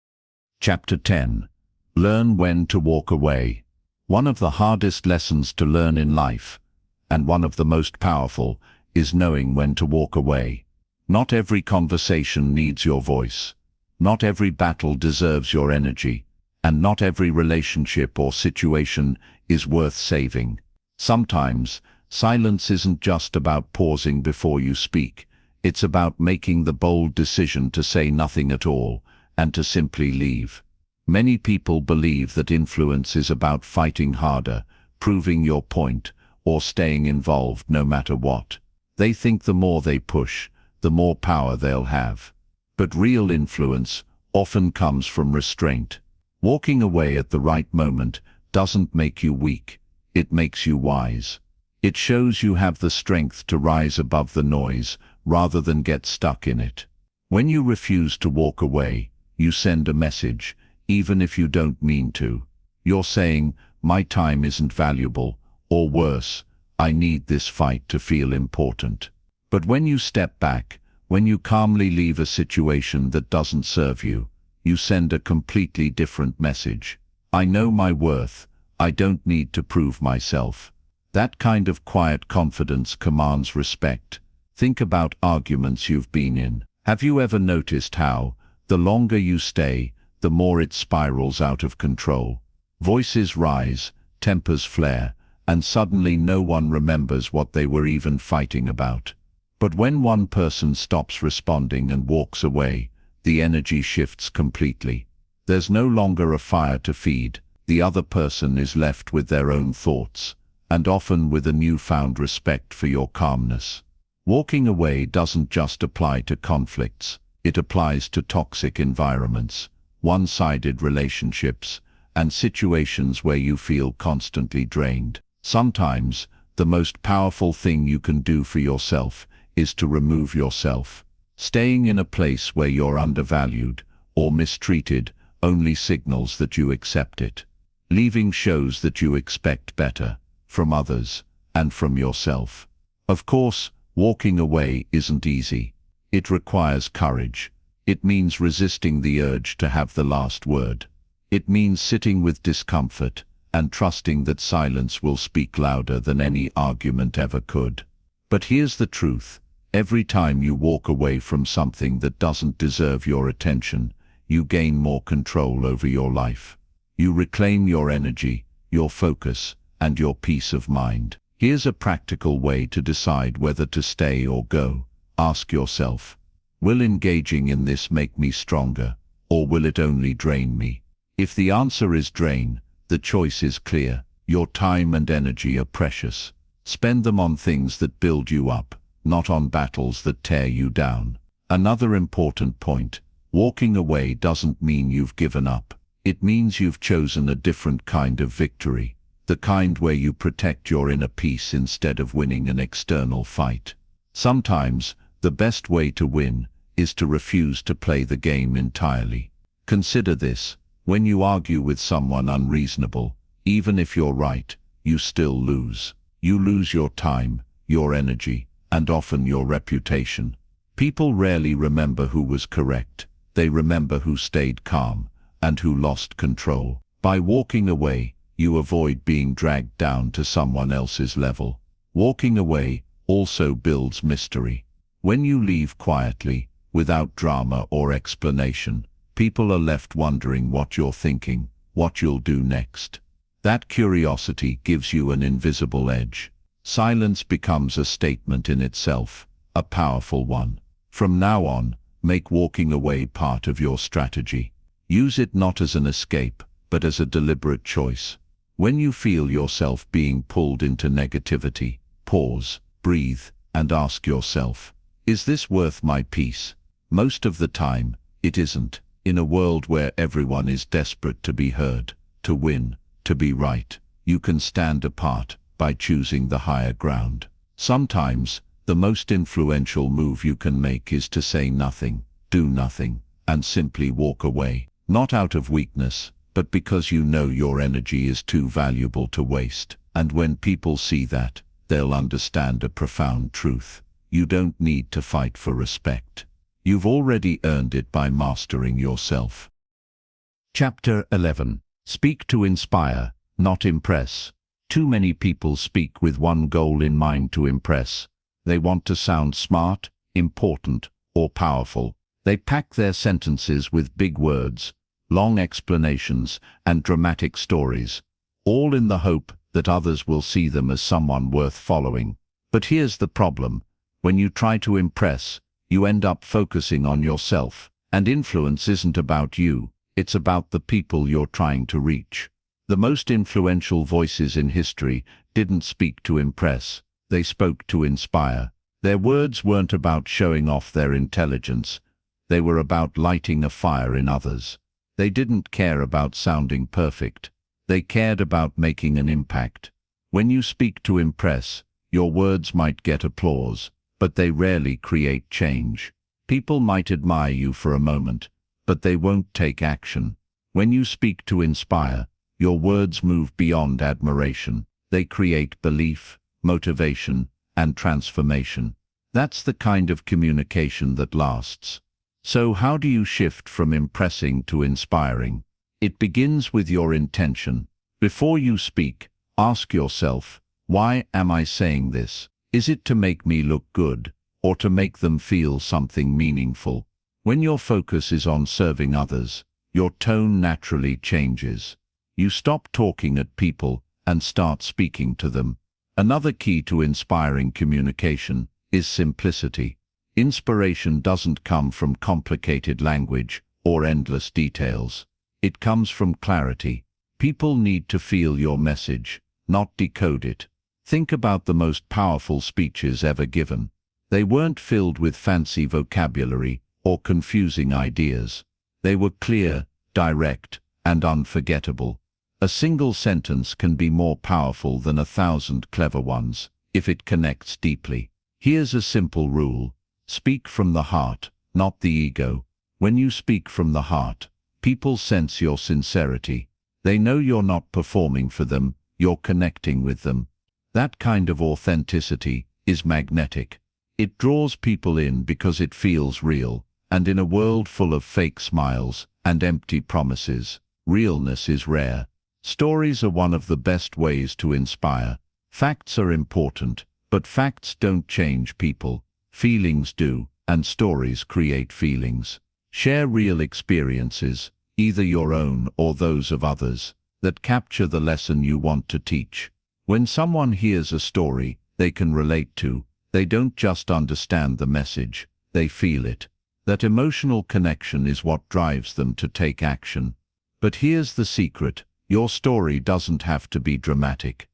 Chapter 10. Learn when to walk away. One of the hardest lessons to learn in life, and one of the most powerful, is knowing when to walk away. Not every conversation needs your voice. Not every battle deserves your energy. And not every relationship or situation is worth saving. Sometimes, silence isn't just about pausing before you speak. It's about making the bold decision to say nothing at all, and to simply leave. Many people believe that influence is about fighting harder, proving your point, or staying involved no matter what. They think the more they push, the more power they'll have. But real influence often comes from restraint. Walking away at the right moment doesn't make you weak, it makes you wise. It shows you have the strength to rise above the noise rather than get stuck in it. When you refuse to walk away, you send a message, even if you don't mean to. You're saying, my time isn't valuable, or worse, I need this fight to feel important. But when you step back, when you calmly leave a situation that doesn't serve you, you send a completely different message. I know my worth, I don't need to prove myself. That kind of quiet confidence commands respect. Think about arguments you've been in. Have you ever noticed how, the longer you stay, the more it spirals out of control? Voices rise, tempers flare, and suddenly no one remembers what they were even fighting about. But when one person stops responding and walks away, the energy shifts completely. There's no longer a fire to feed. The other person is left with their own thoughts, and often with a newfound respect for your calmness. Walking away doesn't just apply to conflicts. It applies to toxic environments, one-sided relationships, and situations where you feel constantly drained. Sometimes, the most powerful thing you can do for yourself is to remove yourself. Staying in a place where you're undervalued or mistreated only signals that you accept it. Leaving shows that you expect better from others and from yourself. Of course, walking away isn't easy. It requires courage. It means resisting the urge to have the last word. It means sitting with discomfort and trusting that silence will speak louder than any argument ever could. But here's the truth. Every time you walk away from something that doesn't deserve your attention, you gain more control over your life. You reclaim your energy, your focus, and your peace of mind. Here's a practical way to decide whether to stay or go. Ask yourself, will engaging in this make me stronger, or will it only drain me? If the answer is drain, the choice is clear. Your time and energy are precious. Spend them on things that build you up, not on battles that tear you down. Another important point, walking away doesn't mean you've given up. It means you've chosen a different kind of victory, the kind where you protect your inner peace instead of winning an external fight. Sometimes, the best way to win is to refuse to play the game entirely. Consider this: when you argue with someone unreasonable, even if you're right, you still lose. You lose your time, your energy, and often your reputation. People rarely remember who was correct. They remember who stayed calm and who lost control. By walking away, you avoid being dragged down to someone else's level. Walking away also builds mystery. When you leave quietly, without drama or explanation, people are left wondering what you're thinking, what you'll do next. That curiosity gives you an invisible edge. Silence becomes a statement in itself, a powerful one. From now on, make walking away part of your strategy. Use it not as an escape, but as a deliberate choice. When you feel yourself being pulled into negativity, pause, breathe, and ask yourself, is this worth my peace? Most of the time, it isn't. In a world where everyone is desperate to be heard, to win, to be right, you can stand apart by choosing the higher ground. Sometimes, the most influential move you can make is to say nothing, do nothing, and simply walk away. Not out of weakness, but because you know your energy is too valuable to waste. And when people see that, they'll understand a profound truth. You don't need to fight for respect. You've already earned it by mastering yourself. Chapter 11. Speak to inspire, not impress. Too many people speak with one goal in mind: to impress. They want to sound smart, important, or powerful. They pack their sentences with big words, long explanations, and dramatic stories, all in the hope that others will see them as someone worth following. But here's the problem. When you try to impress, you end up focusing on yourself. And influence isn't about you, it's about the people you're trying to reach. The most influential voices in history didn't speak to impress, they spoke to inspire. Their words weren't about showing off their intelligence, they were about lighting a fire in others. They didn't care about sounding perfect, they cared about making an impact. When you speak to impress, your words might get applause, but they rarely create change. People might admire you for a moment, but they won't take action. When you speak to inspire, your words move beyond admiration. They create belief, motivation, and transformation. That's the kind of communication that lasts. So how do you shift from impressing to inspiring? It begins with your intention. Before you speak, ask yourself, why am I saying this? Is it to make me look good, or to make them feel something meaningful? When your focus is on serving others, your tone naturally changes. You stop talking at people and start speaking to them. Another key to inspiring communication is simplicity. Inspiration doesn't come from complicated language or endless details. It comes from clarity. People need to feel your message, not decode it. Think about the most powerful speeches ever given. They weren't filled with fancy vocabulary or confusing ideas. They were clear, direct, and unforgettable. A single sentence can be more powerful than 1,000 clever ones if it connects deeply. Here's a simple rule. Speak from the heart, not the ego. When you speak from the heart, people sense your sincerity. They know you're not performing for them, you're connecting with them. That kind of authenticity is magnetic. It draws people in because it feels real, and in a world full of fake smiles and empty promises, realness is rare. Stories are one of the best ways to inspire. Facts are important, but facts don't change people. Feelings do, and stories create feelings. Share real experiences, either your own or those of others, that capture the lesson you want to teach. When someone hears a story they can relate to, they don't just understand the message, they feel it. That emotional connection is what drives them to take action. But here's the secret. Your story doesn't have to be dramatic.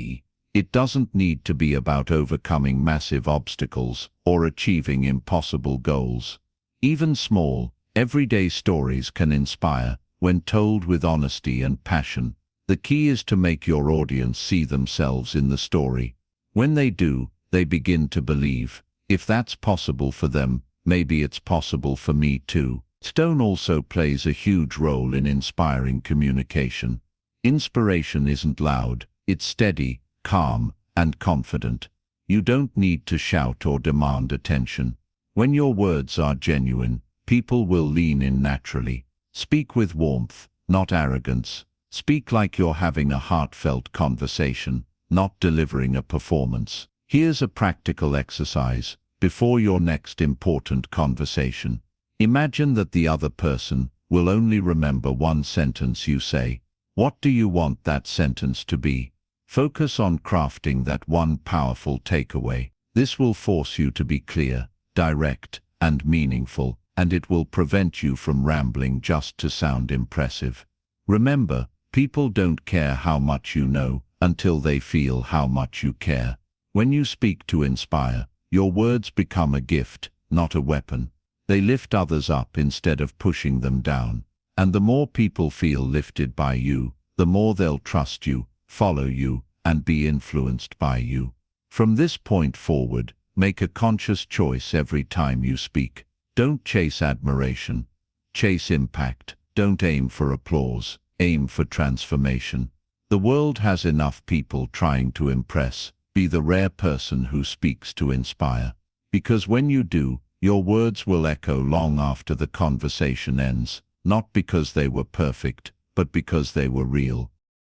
It doesn't need to be about overcoming massive obstacles or achieving impossible goals. Even small, everyday stories can inspire when told with honesty and passion. The key is to make your audience see themselves in the story. When they do, they begin to believe, if that's possible for them, maybe it's possible for me too. Tone also plays a huge role in inspiring communication. Inspiration isn't loud, it's steady, calm, and confident. You don't need to shout or demand attention. When your words are genuine, people will lean in naturally. Speak with warmth, not arrogance. Speak like you're having a heartfelt conversation, not delivering a performance. Here's a practical exercise before your next important conversation. Imagine that the other person will only remember one sentence you say. What do you want that sentence to be? Focus on crafting that one powerful takeaway. This will force you to be clear, direct, and meaningful, and it will prevent you from rambling just to sound impressive. Remember, people don't care how much you know until they feel how much you care. When you speak to inspire, your words become a gift, not a weapon. They lift others up instead of pushing them down. And the more people feel lifted by you, the more they'll trust you, follow you, and be influenced by you. From this point forward, make a conscious choice every time you speak. Don't chase admiration. Chase impact. Don't aim for applause. Aim for transformation. The world has enough people trying to impress. Be the rare person who speaks to inspire. Because when you do, your words will echo long after the conversation ends, not because they were perfect, but because they were real.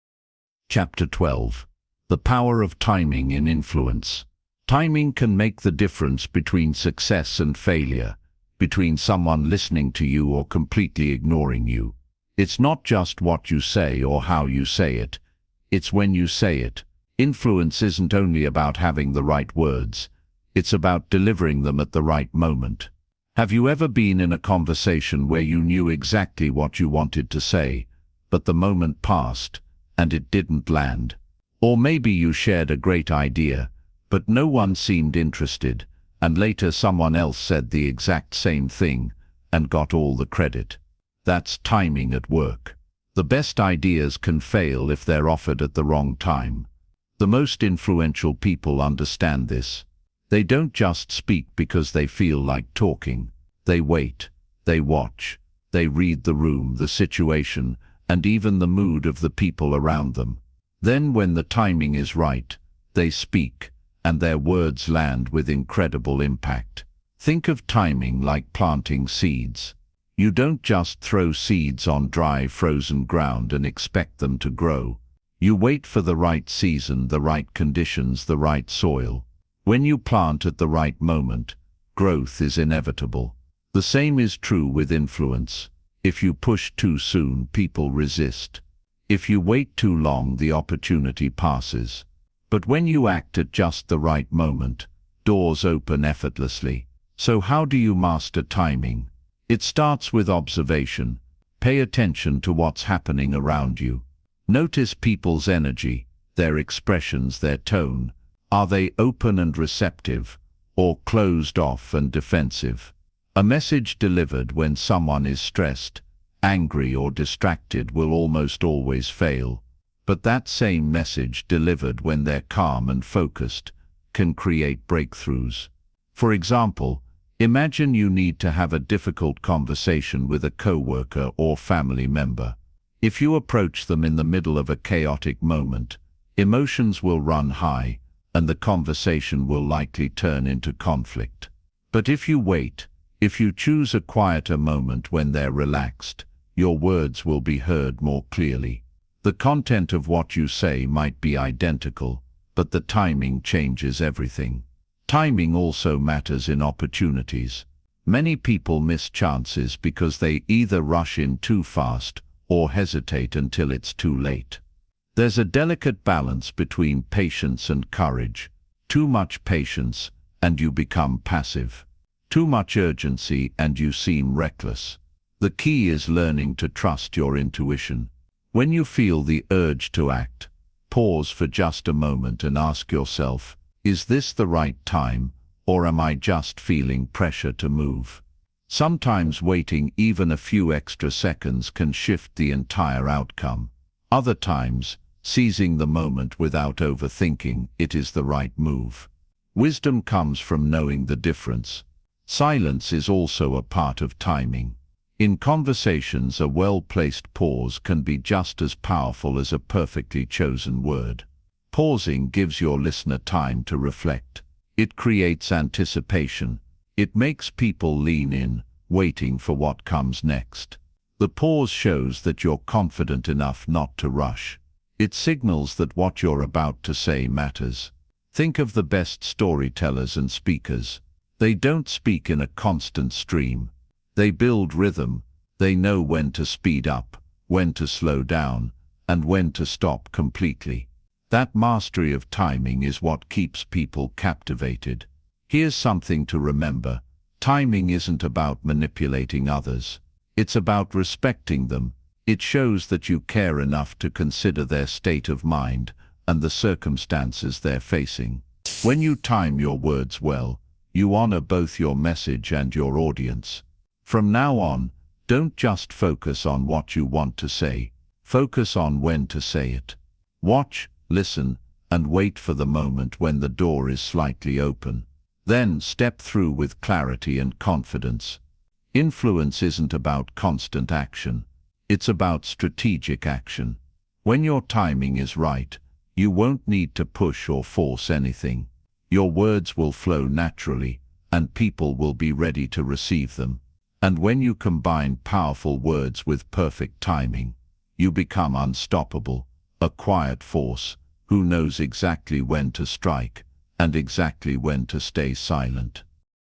Chapter 12. The power of timing in influence. Timing can make the difference between success and failure, between someone listening to you or completely ignoring you. It's not just what you say or how you say it. It's when you say it. Influence isn't only about having the right words. It's about delivering them at the right moment. Have you ever been in a conversation where you knew exactly what you wanted to say, but the moment passed and it didn't land? Or maybe you shared a great idea, but no one seemed interested, and later someone else said the exact same thing and got all the credit. That's timing at work. The best ideas can fail if they're offered at the wrong time. The most influential people understand this. They don't just speak because they feel like talking. They wait, they watch, they read the room, the situation, and even the mood of the people around them. Then when the timing is right, they speak, and their words land with incredible impact. Think of timing like planting seeds. You don't just throw seeds on dry, frozen ground and expect them to grow. You wait for the right season, the right conditions, the right soil. When you plant at the right moment, growth is inevitable. The same is true with influence. If you push too soon, people resist. If you wait too long, the opportunity passes. But when you act at just the right moment, doors open effortlessly. So how do you master timing? It starts with observation. Pay attention to what's happening around you. Notice people's energy, their expressions, their tone. Are they open and receptive, or closed off and defensive? A message delivered when someone is stressed, angry, or distracted will almost always fail. But that same message delivered when they're calm and focused can create breakthroughs. For example, imagine you need to have a difficult conversation with a coworker or family member. If you approach them in the middle of a chaotic moment, emotions will run high, and the conversation will likely turn into conflict. But if you wait, if you choose a quieter moment when they're relaxed, your words will be heard more clearly. The content of what you say might be identical, but the timing changes everything. Timing also matters in opportunities. Many people miss chances because they either rush in too fast or hesitate until it's too late. There's a delicate balance between patience and courage. Too much patience, and you become passive. Too much urgency, and you seem reckless. The key is learning to trust your intuition. When you feel the urge to act, pause for just a moment and ask yourself, is this the right time, or am I just feeling pressure to move? Sometimes waiting even a few extra seconds can shift the entire outcome. Other times, seizing the moment without overthinking it is the right move. Wisdom comes from knowing the difference. Silence is also a part of timing. In conversations, a well-placed pause can be just as powerful as a perfectly chosen word. Pausing gives your listener time to reflect. It creates anticipation. It makes people lean in, waiting for what comes next. The pause shows that you're confident enough not to rush. It signals that what you're about to say matters. Think of the best storytellers and speakers. They don't speak in a constant stream. They build rhythm. They know when to speed up, when to slow down, and when to stop completely. That mastery of timing is what keeps people captivated. Here's something to remember. Timing isn't about manipulating others. It's about respecting them. It shows that you care enough to consider their state of mind and the circumstances they're facing. When you time your words well, you honor both your message and your audience. From now on, don't just focus on what you want to say. Focus on when to say it. Watch, listen, and wait for the moment when the door is slightly open. Then step through with clarity and confidence. Influence isn't about constant action. It's about strategic action. When your timing is right, you won't need to push or force anything. Your words will flow naturally, and people will be ready to receive them. And when you combine powerful words with perfect timing, you become unstoppable, a quiet force who knows exactly when to strike and exactly when to stay silent.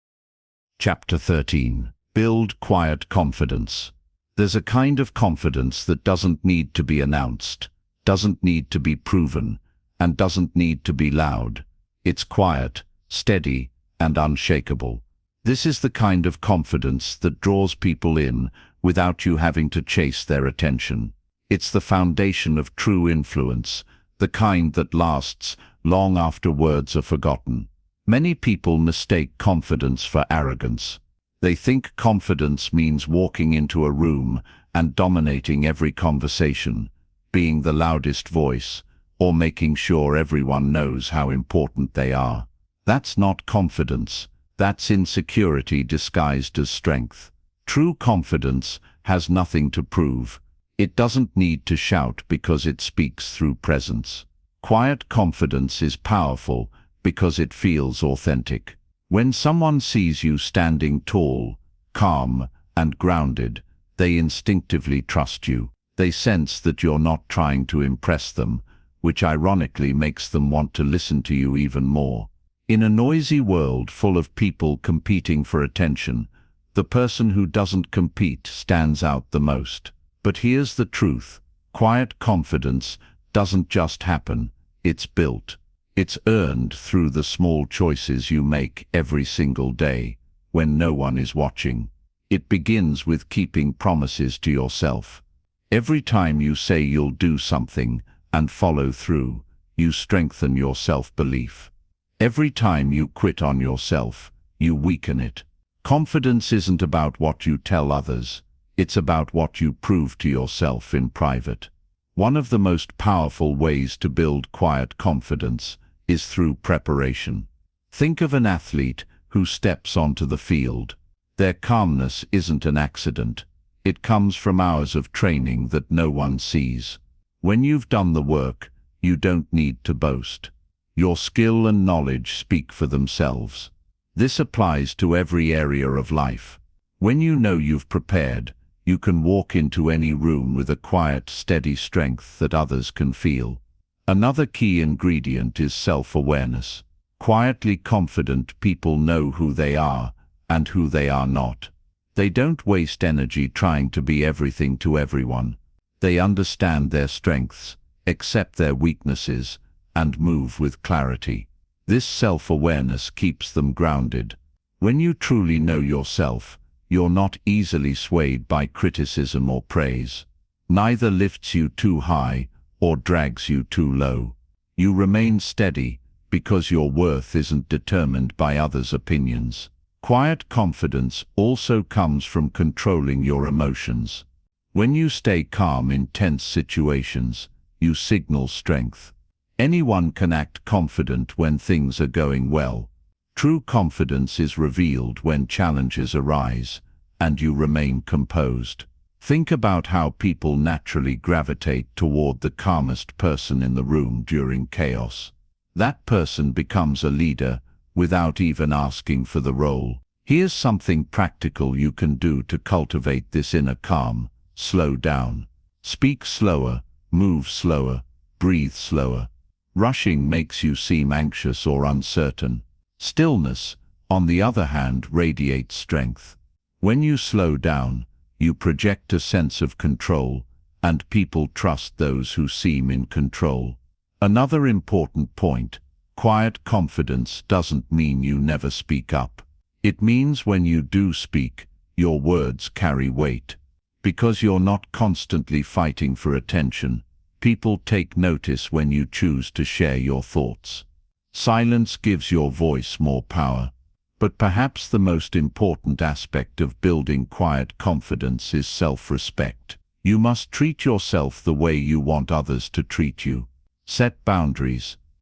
Chapter 13. Build quiet confidence. There's a kind of confidence that doesn't need to be announced, doesn't need to be proven, and doesn't need to be loud. It's quiet, steady, and unshakable. This is the kind of confidence that draws people in without you having to chase their attention. It's the foundation of true influence, the kind that lasts long after words are forgotten. Many people mistake confidence for arrogance. They think confidence means walking into a room and dominating every conversation, being the loudest voice, or making sure everyone knows how important they are. That's not confidence. That's insecurity disguised as strength. True confidence has nothing to prove. It doesn't need to shout because it speaks through presence. Quiet confidence is powerful because it feels authentic. When someone sees you standing tall, calm, and grounded, they instinctively trust you. They sense that you're not trying to impress them, which ironically makes them want to listen to you even more. In a noisy world full of people competing for attention, the person who doesn't compete stands out the most. But here's the truth. Quiet confidence doesn't just happen, it's built. It's earned through the small choices you make every single day, when no one is watching. It begins with keeping promises to yourself. Every time you say you'll do something and follow through, you strengthen your self-belief. Every time you quit on yourself, you weaken it. Confidence isn't about what you tell others, it's about what you prove to yourself in private. One of the most powerful ways to build quiet confidence is through preparation. Think of an athlete who steps onto the field. Their calmness isn't an accident. It comes from hours of training that no one sees. When you've done the work, you don't need to boast. Your skill and knowledge speak for themselves. This applies to every area of life. When you know you've prepared, you can walk into any room with a quiet, steady strength that others can feel. Another key ingredient is self-awareness. Quietly confident people know who they are and who they are not. They don't waste energy trying to be everything to everyone. They understand their strengths, accept their weaknesses, and move with clarity. This self-awareness keeps them grounded. When you truly know yourself, you're not easily swayed by criticism or praise. Neither lifts you too high or drags you too low. You remain steady because your worth isn't determined by others' opinions. Quiet confidence also comes from controlling your emotions. When you stay calm in tense situations, you signal strength. Anyone can act confident when things are going well. True confidence is revealed when challenges arise, and you remain composed. Think about how people naturally gravitate toward the calmest person in the room during chaos. That person becomes a leader without even asking for the role. Here's something practical you can do to cultivate this inner calm. Slow down. Speak slower, move slower, breathe slower. Rushing makes you seem anxious or uncertain. Stillness, on the other hand, radiates strength. When you slow down, you project a sense of control, and people trust those who seem in control. Another important point: quiet confidence doesn't mean you never speak up. It means when you do speak, your words carry weight. Because you're not constantly fighting for attention, people take notice when you choose to share your thoughts. Silence gives your voice more power. But perhaps the most important aspect of building quiet confidence is self-respect. You must treat yourself the way you want others to treat you. Set boundaries.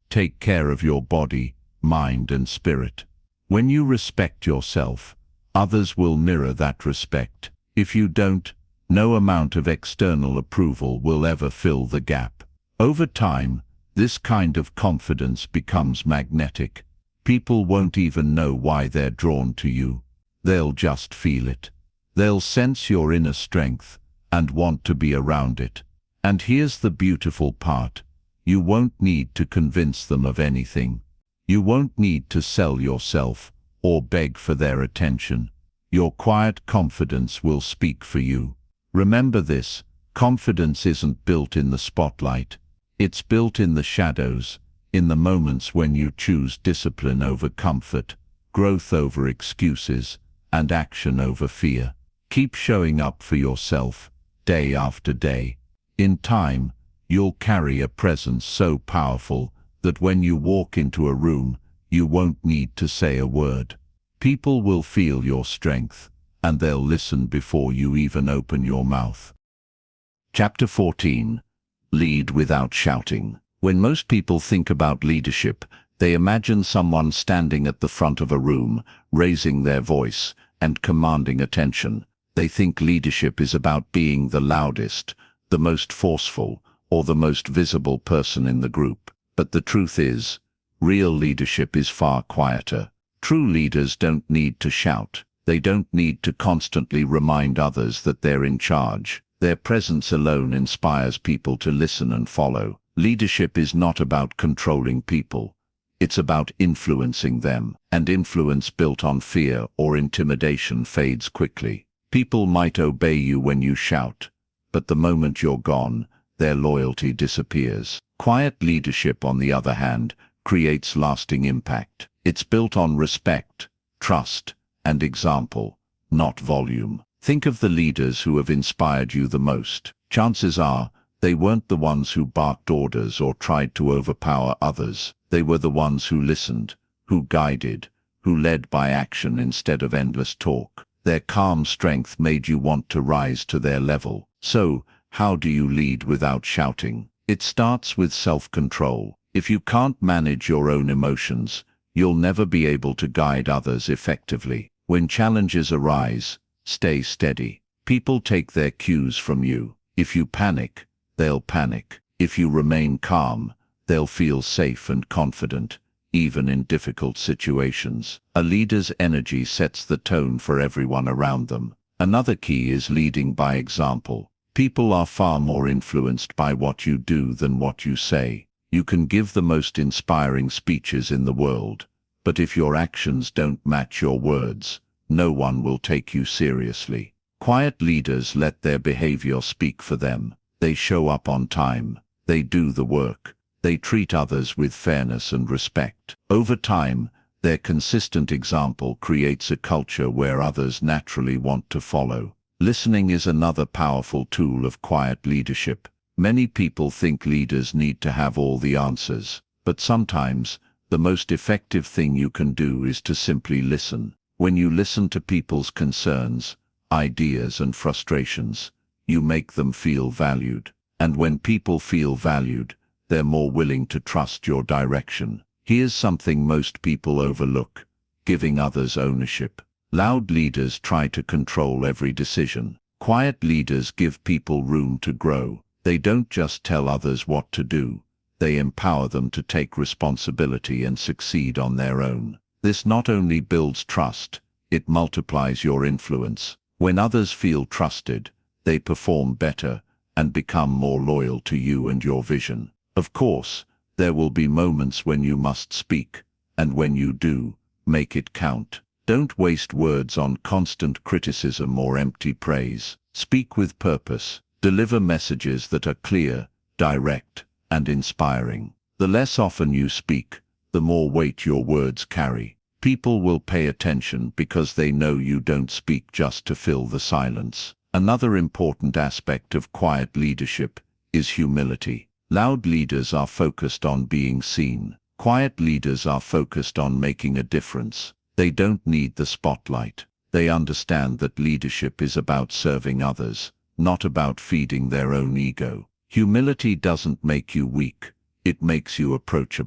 Take care of your body, mind and spirit. When you respect yourself, others will mirror that respect. If you don't, no amount of external approval will ever fill the gap. Over time, this kind of confidence becomes magnetic. People won't even know why they're drawn to you. They'll just feel it. They'll sense your inner strength and want to be around it. And here's the beautiful part. You won't need to convince them of anything. You won't need to sell yourself or beg for their attention. Your quiet confidence will speak for you. Remember this, confidence isn't built in the spotlight. It's built in the shadows, in the moments when you choose discipline over comfort, growth over excuses, and action over fear. Keep showing up for yourself, day after day. In time, you'll carry a presence so powerful that when you walk into a room, you won't need to say a word. People will feel your strength, and they'll listen before you even open your mouth. Chapter 14. Lead without shouting. When most people think about leadership, they imagine someone standing at the front of a room, raising their voice, and commanding attention. They think leadership is about being the loudest, the most forceful, or the most visible person in the group. But the truth is, real leadership is far quieter. True leaders don't need to shout. They don't need to constantly remind others that they're in charge. Their presence alone inspires people to listen and follow. Leadership is not about controlling people. It's about influencing them, and influence built on fear or intimidation fades quickly. People might obey you when you shout, but the moment you're gone, their loyalty disappears. Quiet leadership, on the other hand, creates lasting impact. It's built on respect, trust, and example, not volume. Think of the leaders who have inspired you the most. Chances are, they weren't the ones who barked orders or tried to overpower others. They were the ones who listened, who guided, who led by action instead of endless talk. Their calm strength made you want to rise to their level. So, how do you lead without shouting? It starts with self-control. If you can't manage your own emotions, you'll never be able to guide others effectively. When challenges arise, stay steady. People take their cues from you. If you panic, they'll panic. If you remain calm, they'll feel safe and confident, even in difficult situations. A leader's energy sets the tone for everyone around them. Another key is leading by example. People are far more influenced by what you do than what you say. You can give the most inspiring speeches in the world, but if your actions don't match your words, no one will take you seriously. Quiet leaders let their behavior speak for them. They show up on time. They do the work. They treat others with fairness and respect. Over time, their consistent example creates a culture where others naturally want to follow. Listening is another powerful tool of quiet leadership. Many people think leaders need to have all the answers, but sometimes, the most effective thing you can do is to simply listen. When you listen to people's concerns, ideas and frustrations, you make them feel valued. And when people feel valued, they're more willing to trust your direction. Here's something most people overlook: giving others ownership. Loud leaders try to control every decision. Quiet leaders give people room to grow. They don't just tell others what to do. They empower them to take responsibility and succeed on their own. This not only builds trust, it multiplies your influence. When others feel trusted, they perform better and become more loyal to you and your vision. Of course, there will be moments when you must speak, and when you do, make it count. Don't waste words on constant criticism or empty praise. Speak with purpose. Deliver messages that are clear, direct, and inspiring. The less often you speak, the more weight your words carry. People will pay attention because they know you don't speak just to fill the silence. Another important aspect of quiet leadership is humility. Loud leaders are focused on being seen. Quiet leaders are focused on making a difference. They don't need the spotlight. They understand that leadership is about serving others, not about feeding their own ego. Humility doesn't make you weak. It makes you approachable.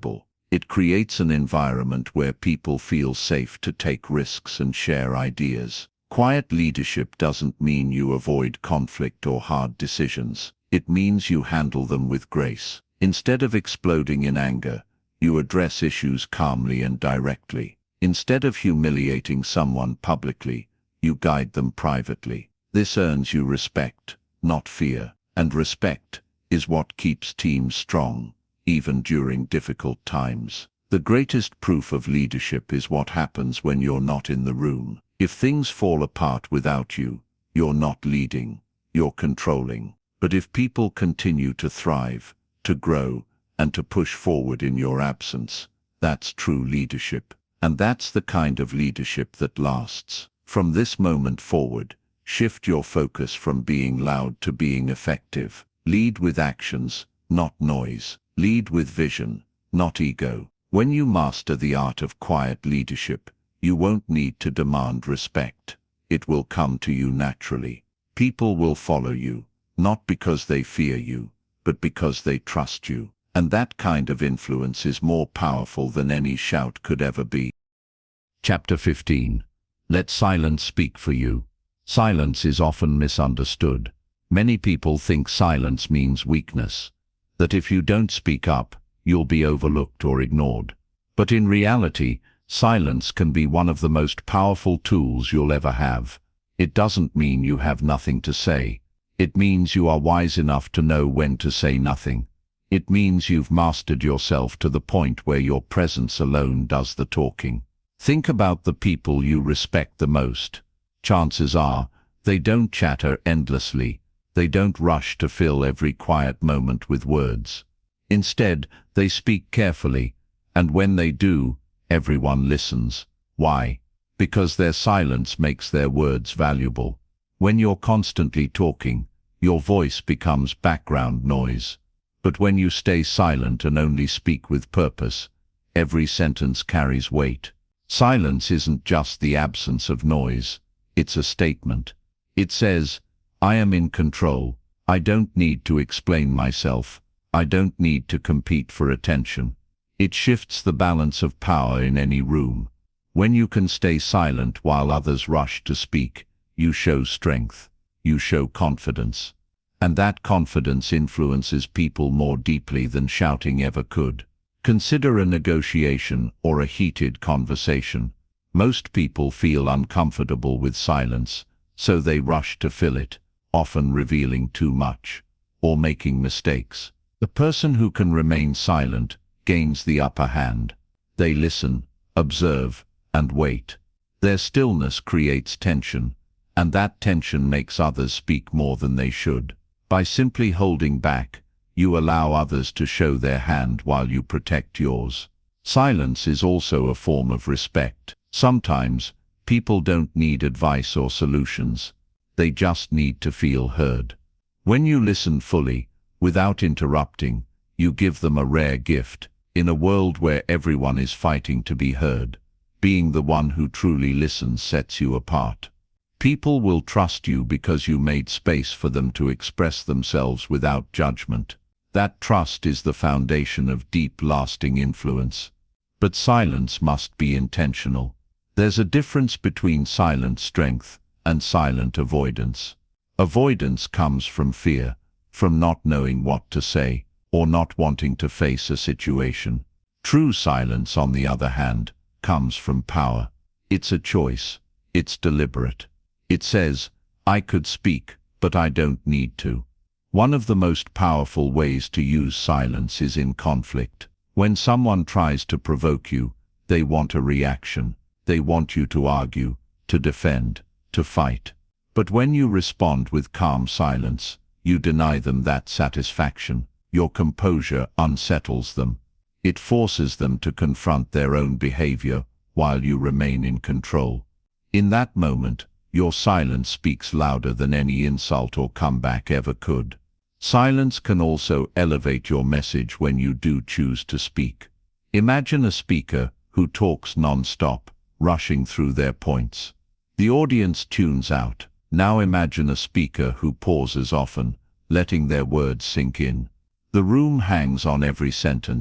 It creates an environment where people feel safe to take risks and share ideas. Quiet leadership doesn't mean you avoid conflict or hard decisions. It means you handle them with grace. Instead of exploding in anger, you address issues calmly and directly. Instead of humiliating someone publicly, you guide them privately. This earns you respect, not fear. And respect is what keeps teams strong, even during difficult times. The greatest proof of leadership is what happens when you're not in the room. If things fall apart without you, you're not leading, you're controlling. But if people continue to thrive, to grow, and to push forward in your absence, that's true leadership. And that's the kind of leadership that lasts. From this moment forward, shift your focus from being loud to being effective. Lead with actions, not noise. Lead with vision, not ego. When you master the art of quiet leadership, you won't need to demand respect. It will come to you naturally. People will follow you, not because they fear you, but because they trust you. And that kind of influence is more powerful than any shout could ever be. Chapter 15. Let silence speak for you. Silence is often misunderstood. Many people think silence means weakness, that if you don't speak up, you'll be overlooked or ignored. But in reality, silence can be one of the most powerful tools you'll ever have. It doesn't mean you have nothing to say. It means you are wise enough to know when to say nothing. It means you've mastered yourself to the point where your presence alone does the talking. Think about the people you respect the most. Chances are, they don't chatter endlessly. They don't rush to fill every quiet moment with words. Instead, they speak carefully, and when they do, everyone listens. Why? Because their silence makes their words valuable. When you're constantly talking, your voice becomes background noise. But when you stay silent and only speak with purpose, every sentence carries weight. Silence isn't just the absence of noise. It's a statement. It says, I am in control. I don't need to explain myself. I don't need to compete for attention. It shifts the balance of power in any room. When you can stay silent while others rush to speak, you show strength. You show confidence. And that confidence influences people more deeply than shouting ever could. Consider a negotiation or a heated conversation. Most people feel uncomfortable with silence, so they rush to fill it, often revealing too much, or making mistakes. The person who can remain silent gains the upper hand. They listen, observe, and wait. Their stillness creates tension, and that tension makes others speak more than they should. By simply holding back, you allow others to show their hand while you protect yours. Silence is also a form of respect. Sometimes, people don't need advice or solutions. They just need to feel heard. When you listen fully, without interrupting, you give them a rare gift. In a world where everyone is fighting to be heard, being the one who truly listens sets you apart. People will trust you because you made space for them to express themselves without judgment. That trust is the foundation of deep, lasting influence. But silence must be intentional. There's a difference between silent strength and silent avoidance. Avoidance comes from fear, from not knowing what to say, or not wanting to face a situation. True silence, on the other hand, comes from power. It's a choice. It's deliberate. It says, I could speak, but I don't need to. One of the most powerful ways to use silence is in conflict. When someone tries to provoke you, they want a reaction. They want you to argue, to defend, to fight. But when you respond with calm silence, you deny them that satisfaction. Your composure unsettles them. It forces them to confront their own behavior while you remain in control. In that moment, your silence speaks louder than any insult or comeback ever could. Silence can also elevate your message when you do choose to speak. Imagine a speaker who talks non-stop, rushing through their points. The audience tunes out. Now imagine a speaker who pauses often, letting their words sink in. The room hangs on every sentence,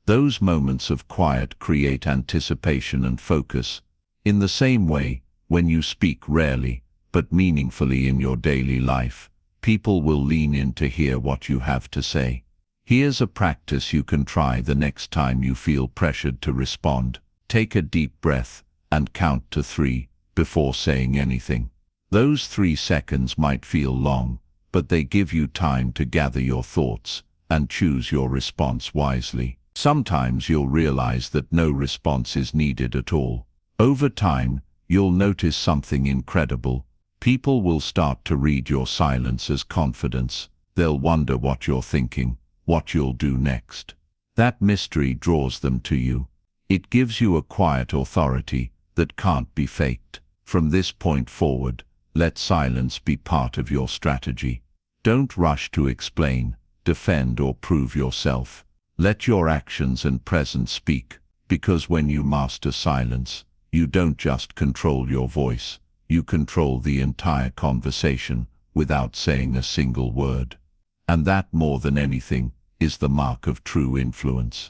Those moments of quiet create anticipation and focus. In the same way, when you speak rarely, but meaningfully in your daily life, people will lean in to hear what you have to say. Here's a practice you can try the next time you feel pressured to respond. Take a deep breath and count to 3 before saying anything. Those 3 seconds might feel long, but they give you time to gather your thoughts and choose your response wisely. Sometimes you'll realize that no response is needed at all. Over time, you'll notice something incredible. People will start to read your silence as confidence. They'll wonder what you're thinking, what you'll do next. That mystery draws them to you. It gives you a quiet authority that can't be faked. From this point forward, let silence be part of your strategy. Don't rush to explain, defend, or prove yourself. Let your actions and presence speak, because when you master silence, you don't just control your voice, you control the entire conversation without saying a single word. And that, more than anything, is the mark of true influence.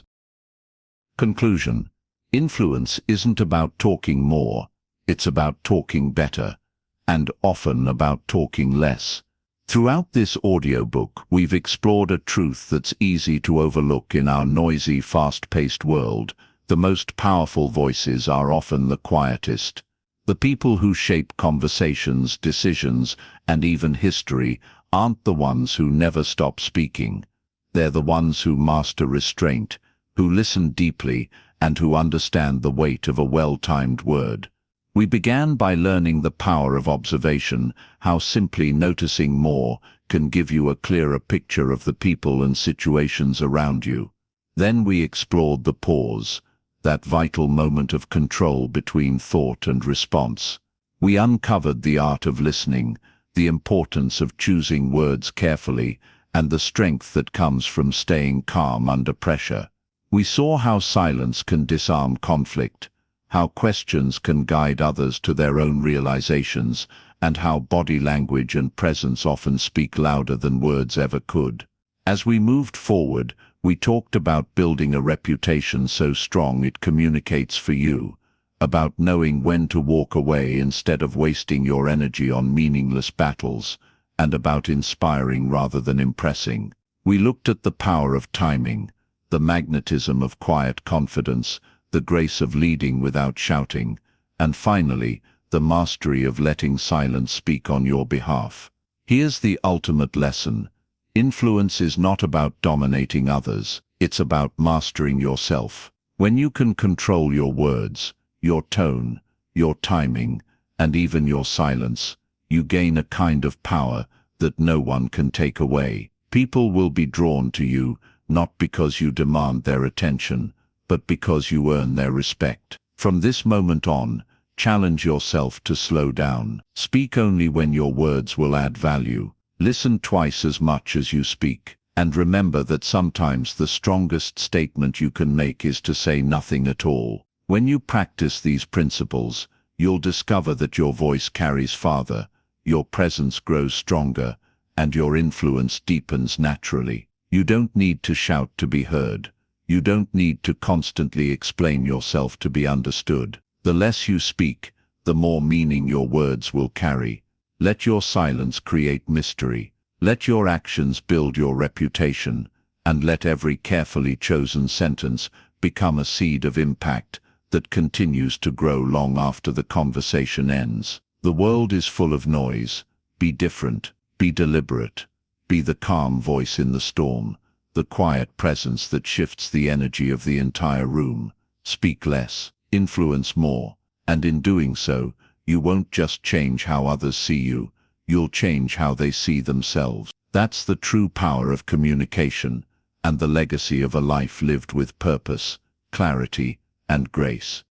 Conclusion. Influence isn't about talking more, it's about talking better, and often about talking less. Throughout this audiobook, we've explored a truth that's easy to overlook in our noisy, fast-paced world. The most powerful voices are often the quietest. The people who shape conversations, decisions, and even history aren't the ones who never stop speaking. They're the ones who master restraint, who listen deeply, and who understand the weight of a well-timed word. We began by learning the power of observation, how simply noticing more can give you a clearer picture of the people and situations around you. Then we explored the pause, that vital moment of control between thought and response. We uncovered the art of listening, the importance of choosing words carefully, and the strength that comes from staying calm under pressure. We saw how silence can disarm conflict, how questions can guide others to their own realizations, and how body language and presence often speak louder than words ever could. As we moved forward, we talked about building a reputation so strong it communicates for you, about knowing when to walk away instead of wasting your energy on meaningless battles, and about inspiring rather than impressing. We looked at the power of timing, the magnetism of quiet confidence, the grace of leading without shouting, and finally, the mastery of letting silence speak on your behalf. Here's the ultimate lesson. Influence is not about dominating others, it's about mastering yourself. When you can control your words, your tone, your timing, and even your silence, you gain a kind of power that no one can take away. People will be drawn to you, not because you demand their attention, but because you earn their respect. From this moment on, challenge yourself to slow down. Speak only when your words will add value. Listen twice as much as you speak. And remember that sometimes the strongest statement you can make is to say nothing at all. When you practice these principles, you'll discover that your voice carries farther, your presence grows stronger, and your influence deepens naturally. You don't need to shout to be heard. You don't need to constantly explain yourself to be understood. The less you speak, the more meaning your words will carry. Let your silence create mystery. Let your actions build your reputation, and let every carefully chosen sentence become a seed of impact that continues to grow long after the conversation ends. The world is full of noise. Be different, be deliberate, be the calm voice in the storm, the quiet presence that shifts the energy of the entire room. Speak less, influence more, and in doing so, you won't just change how others see you, you'll change how they see themselves. That's the true power of communication, and the legacy of a life lived with purpose, clarity, and grace.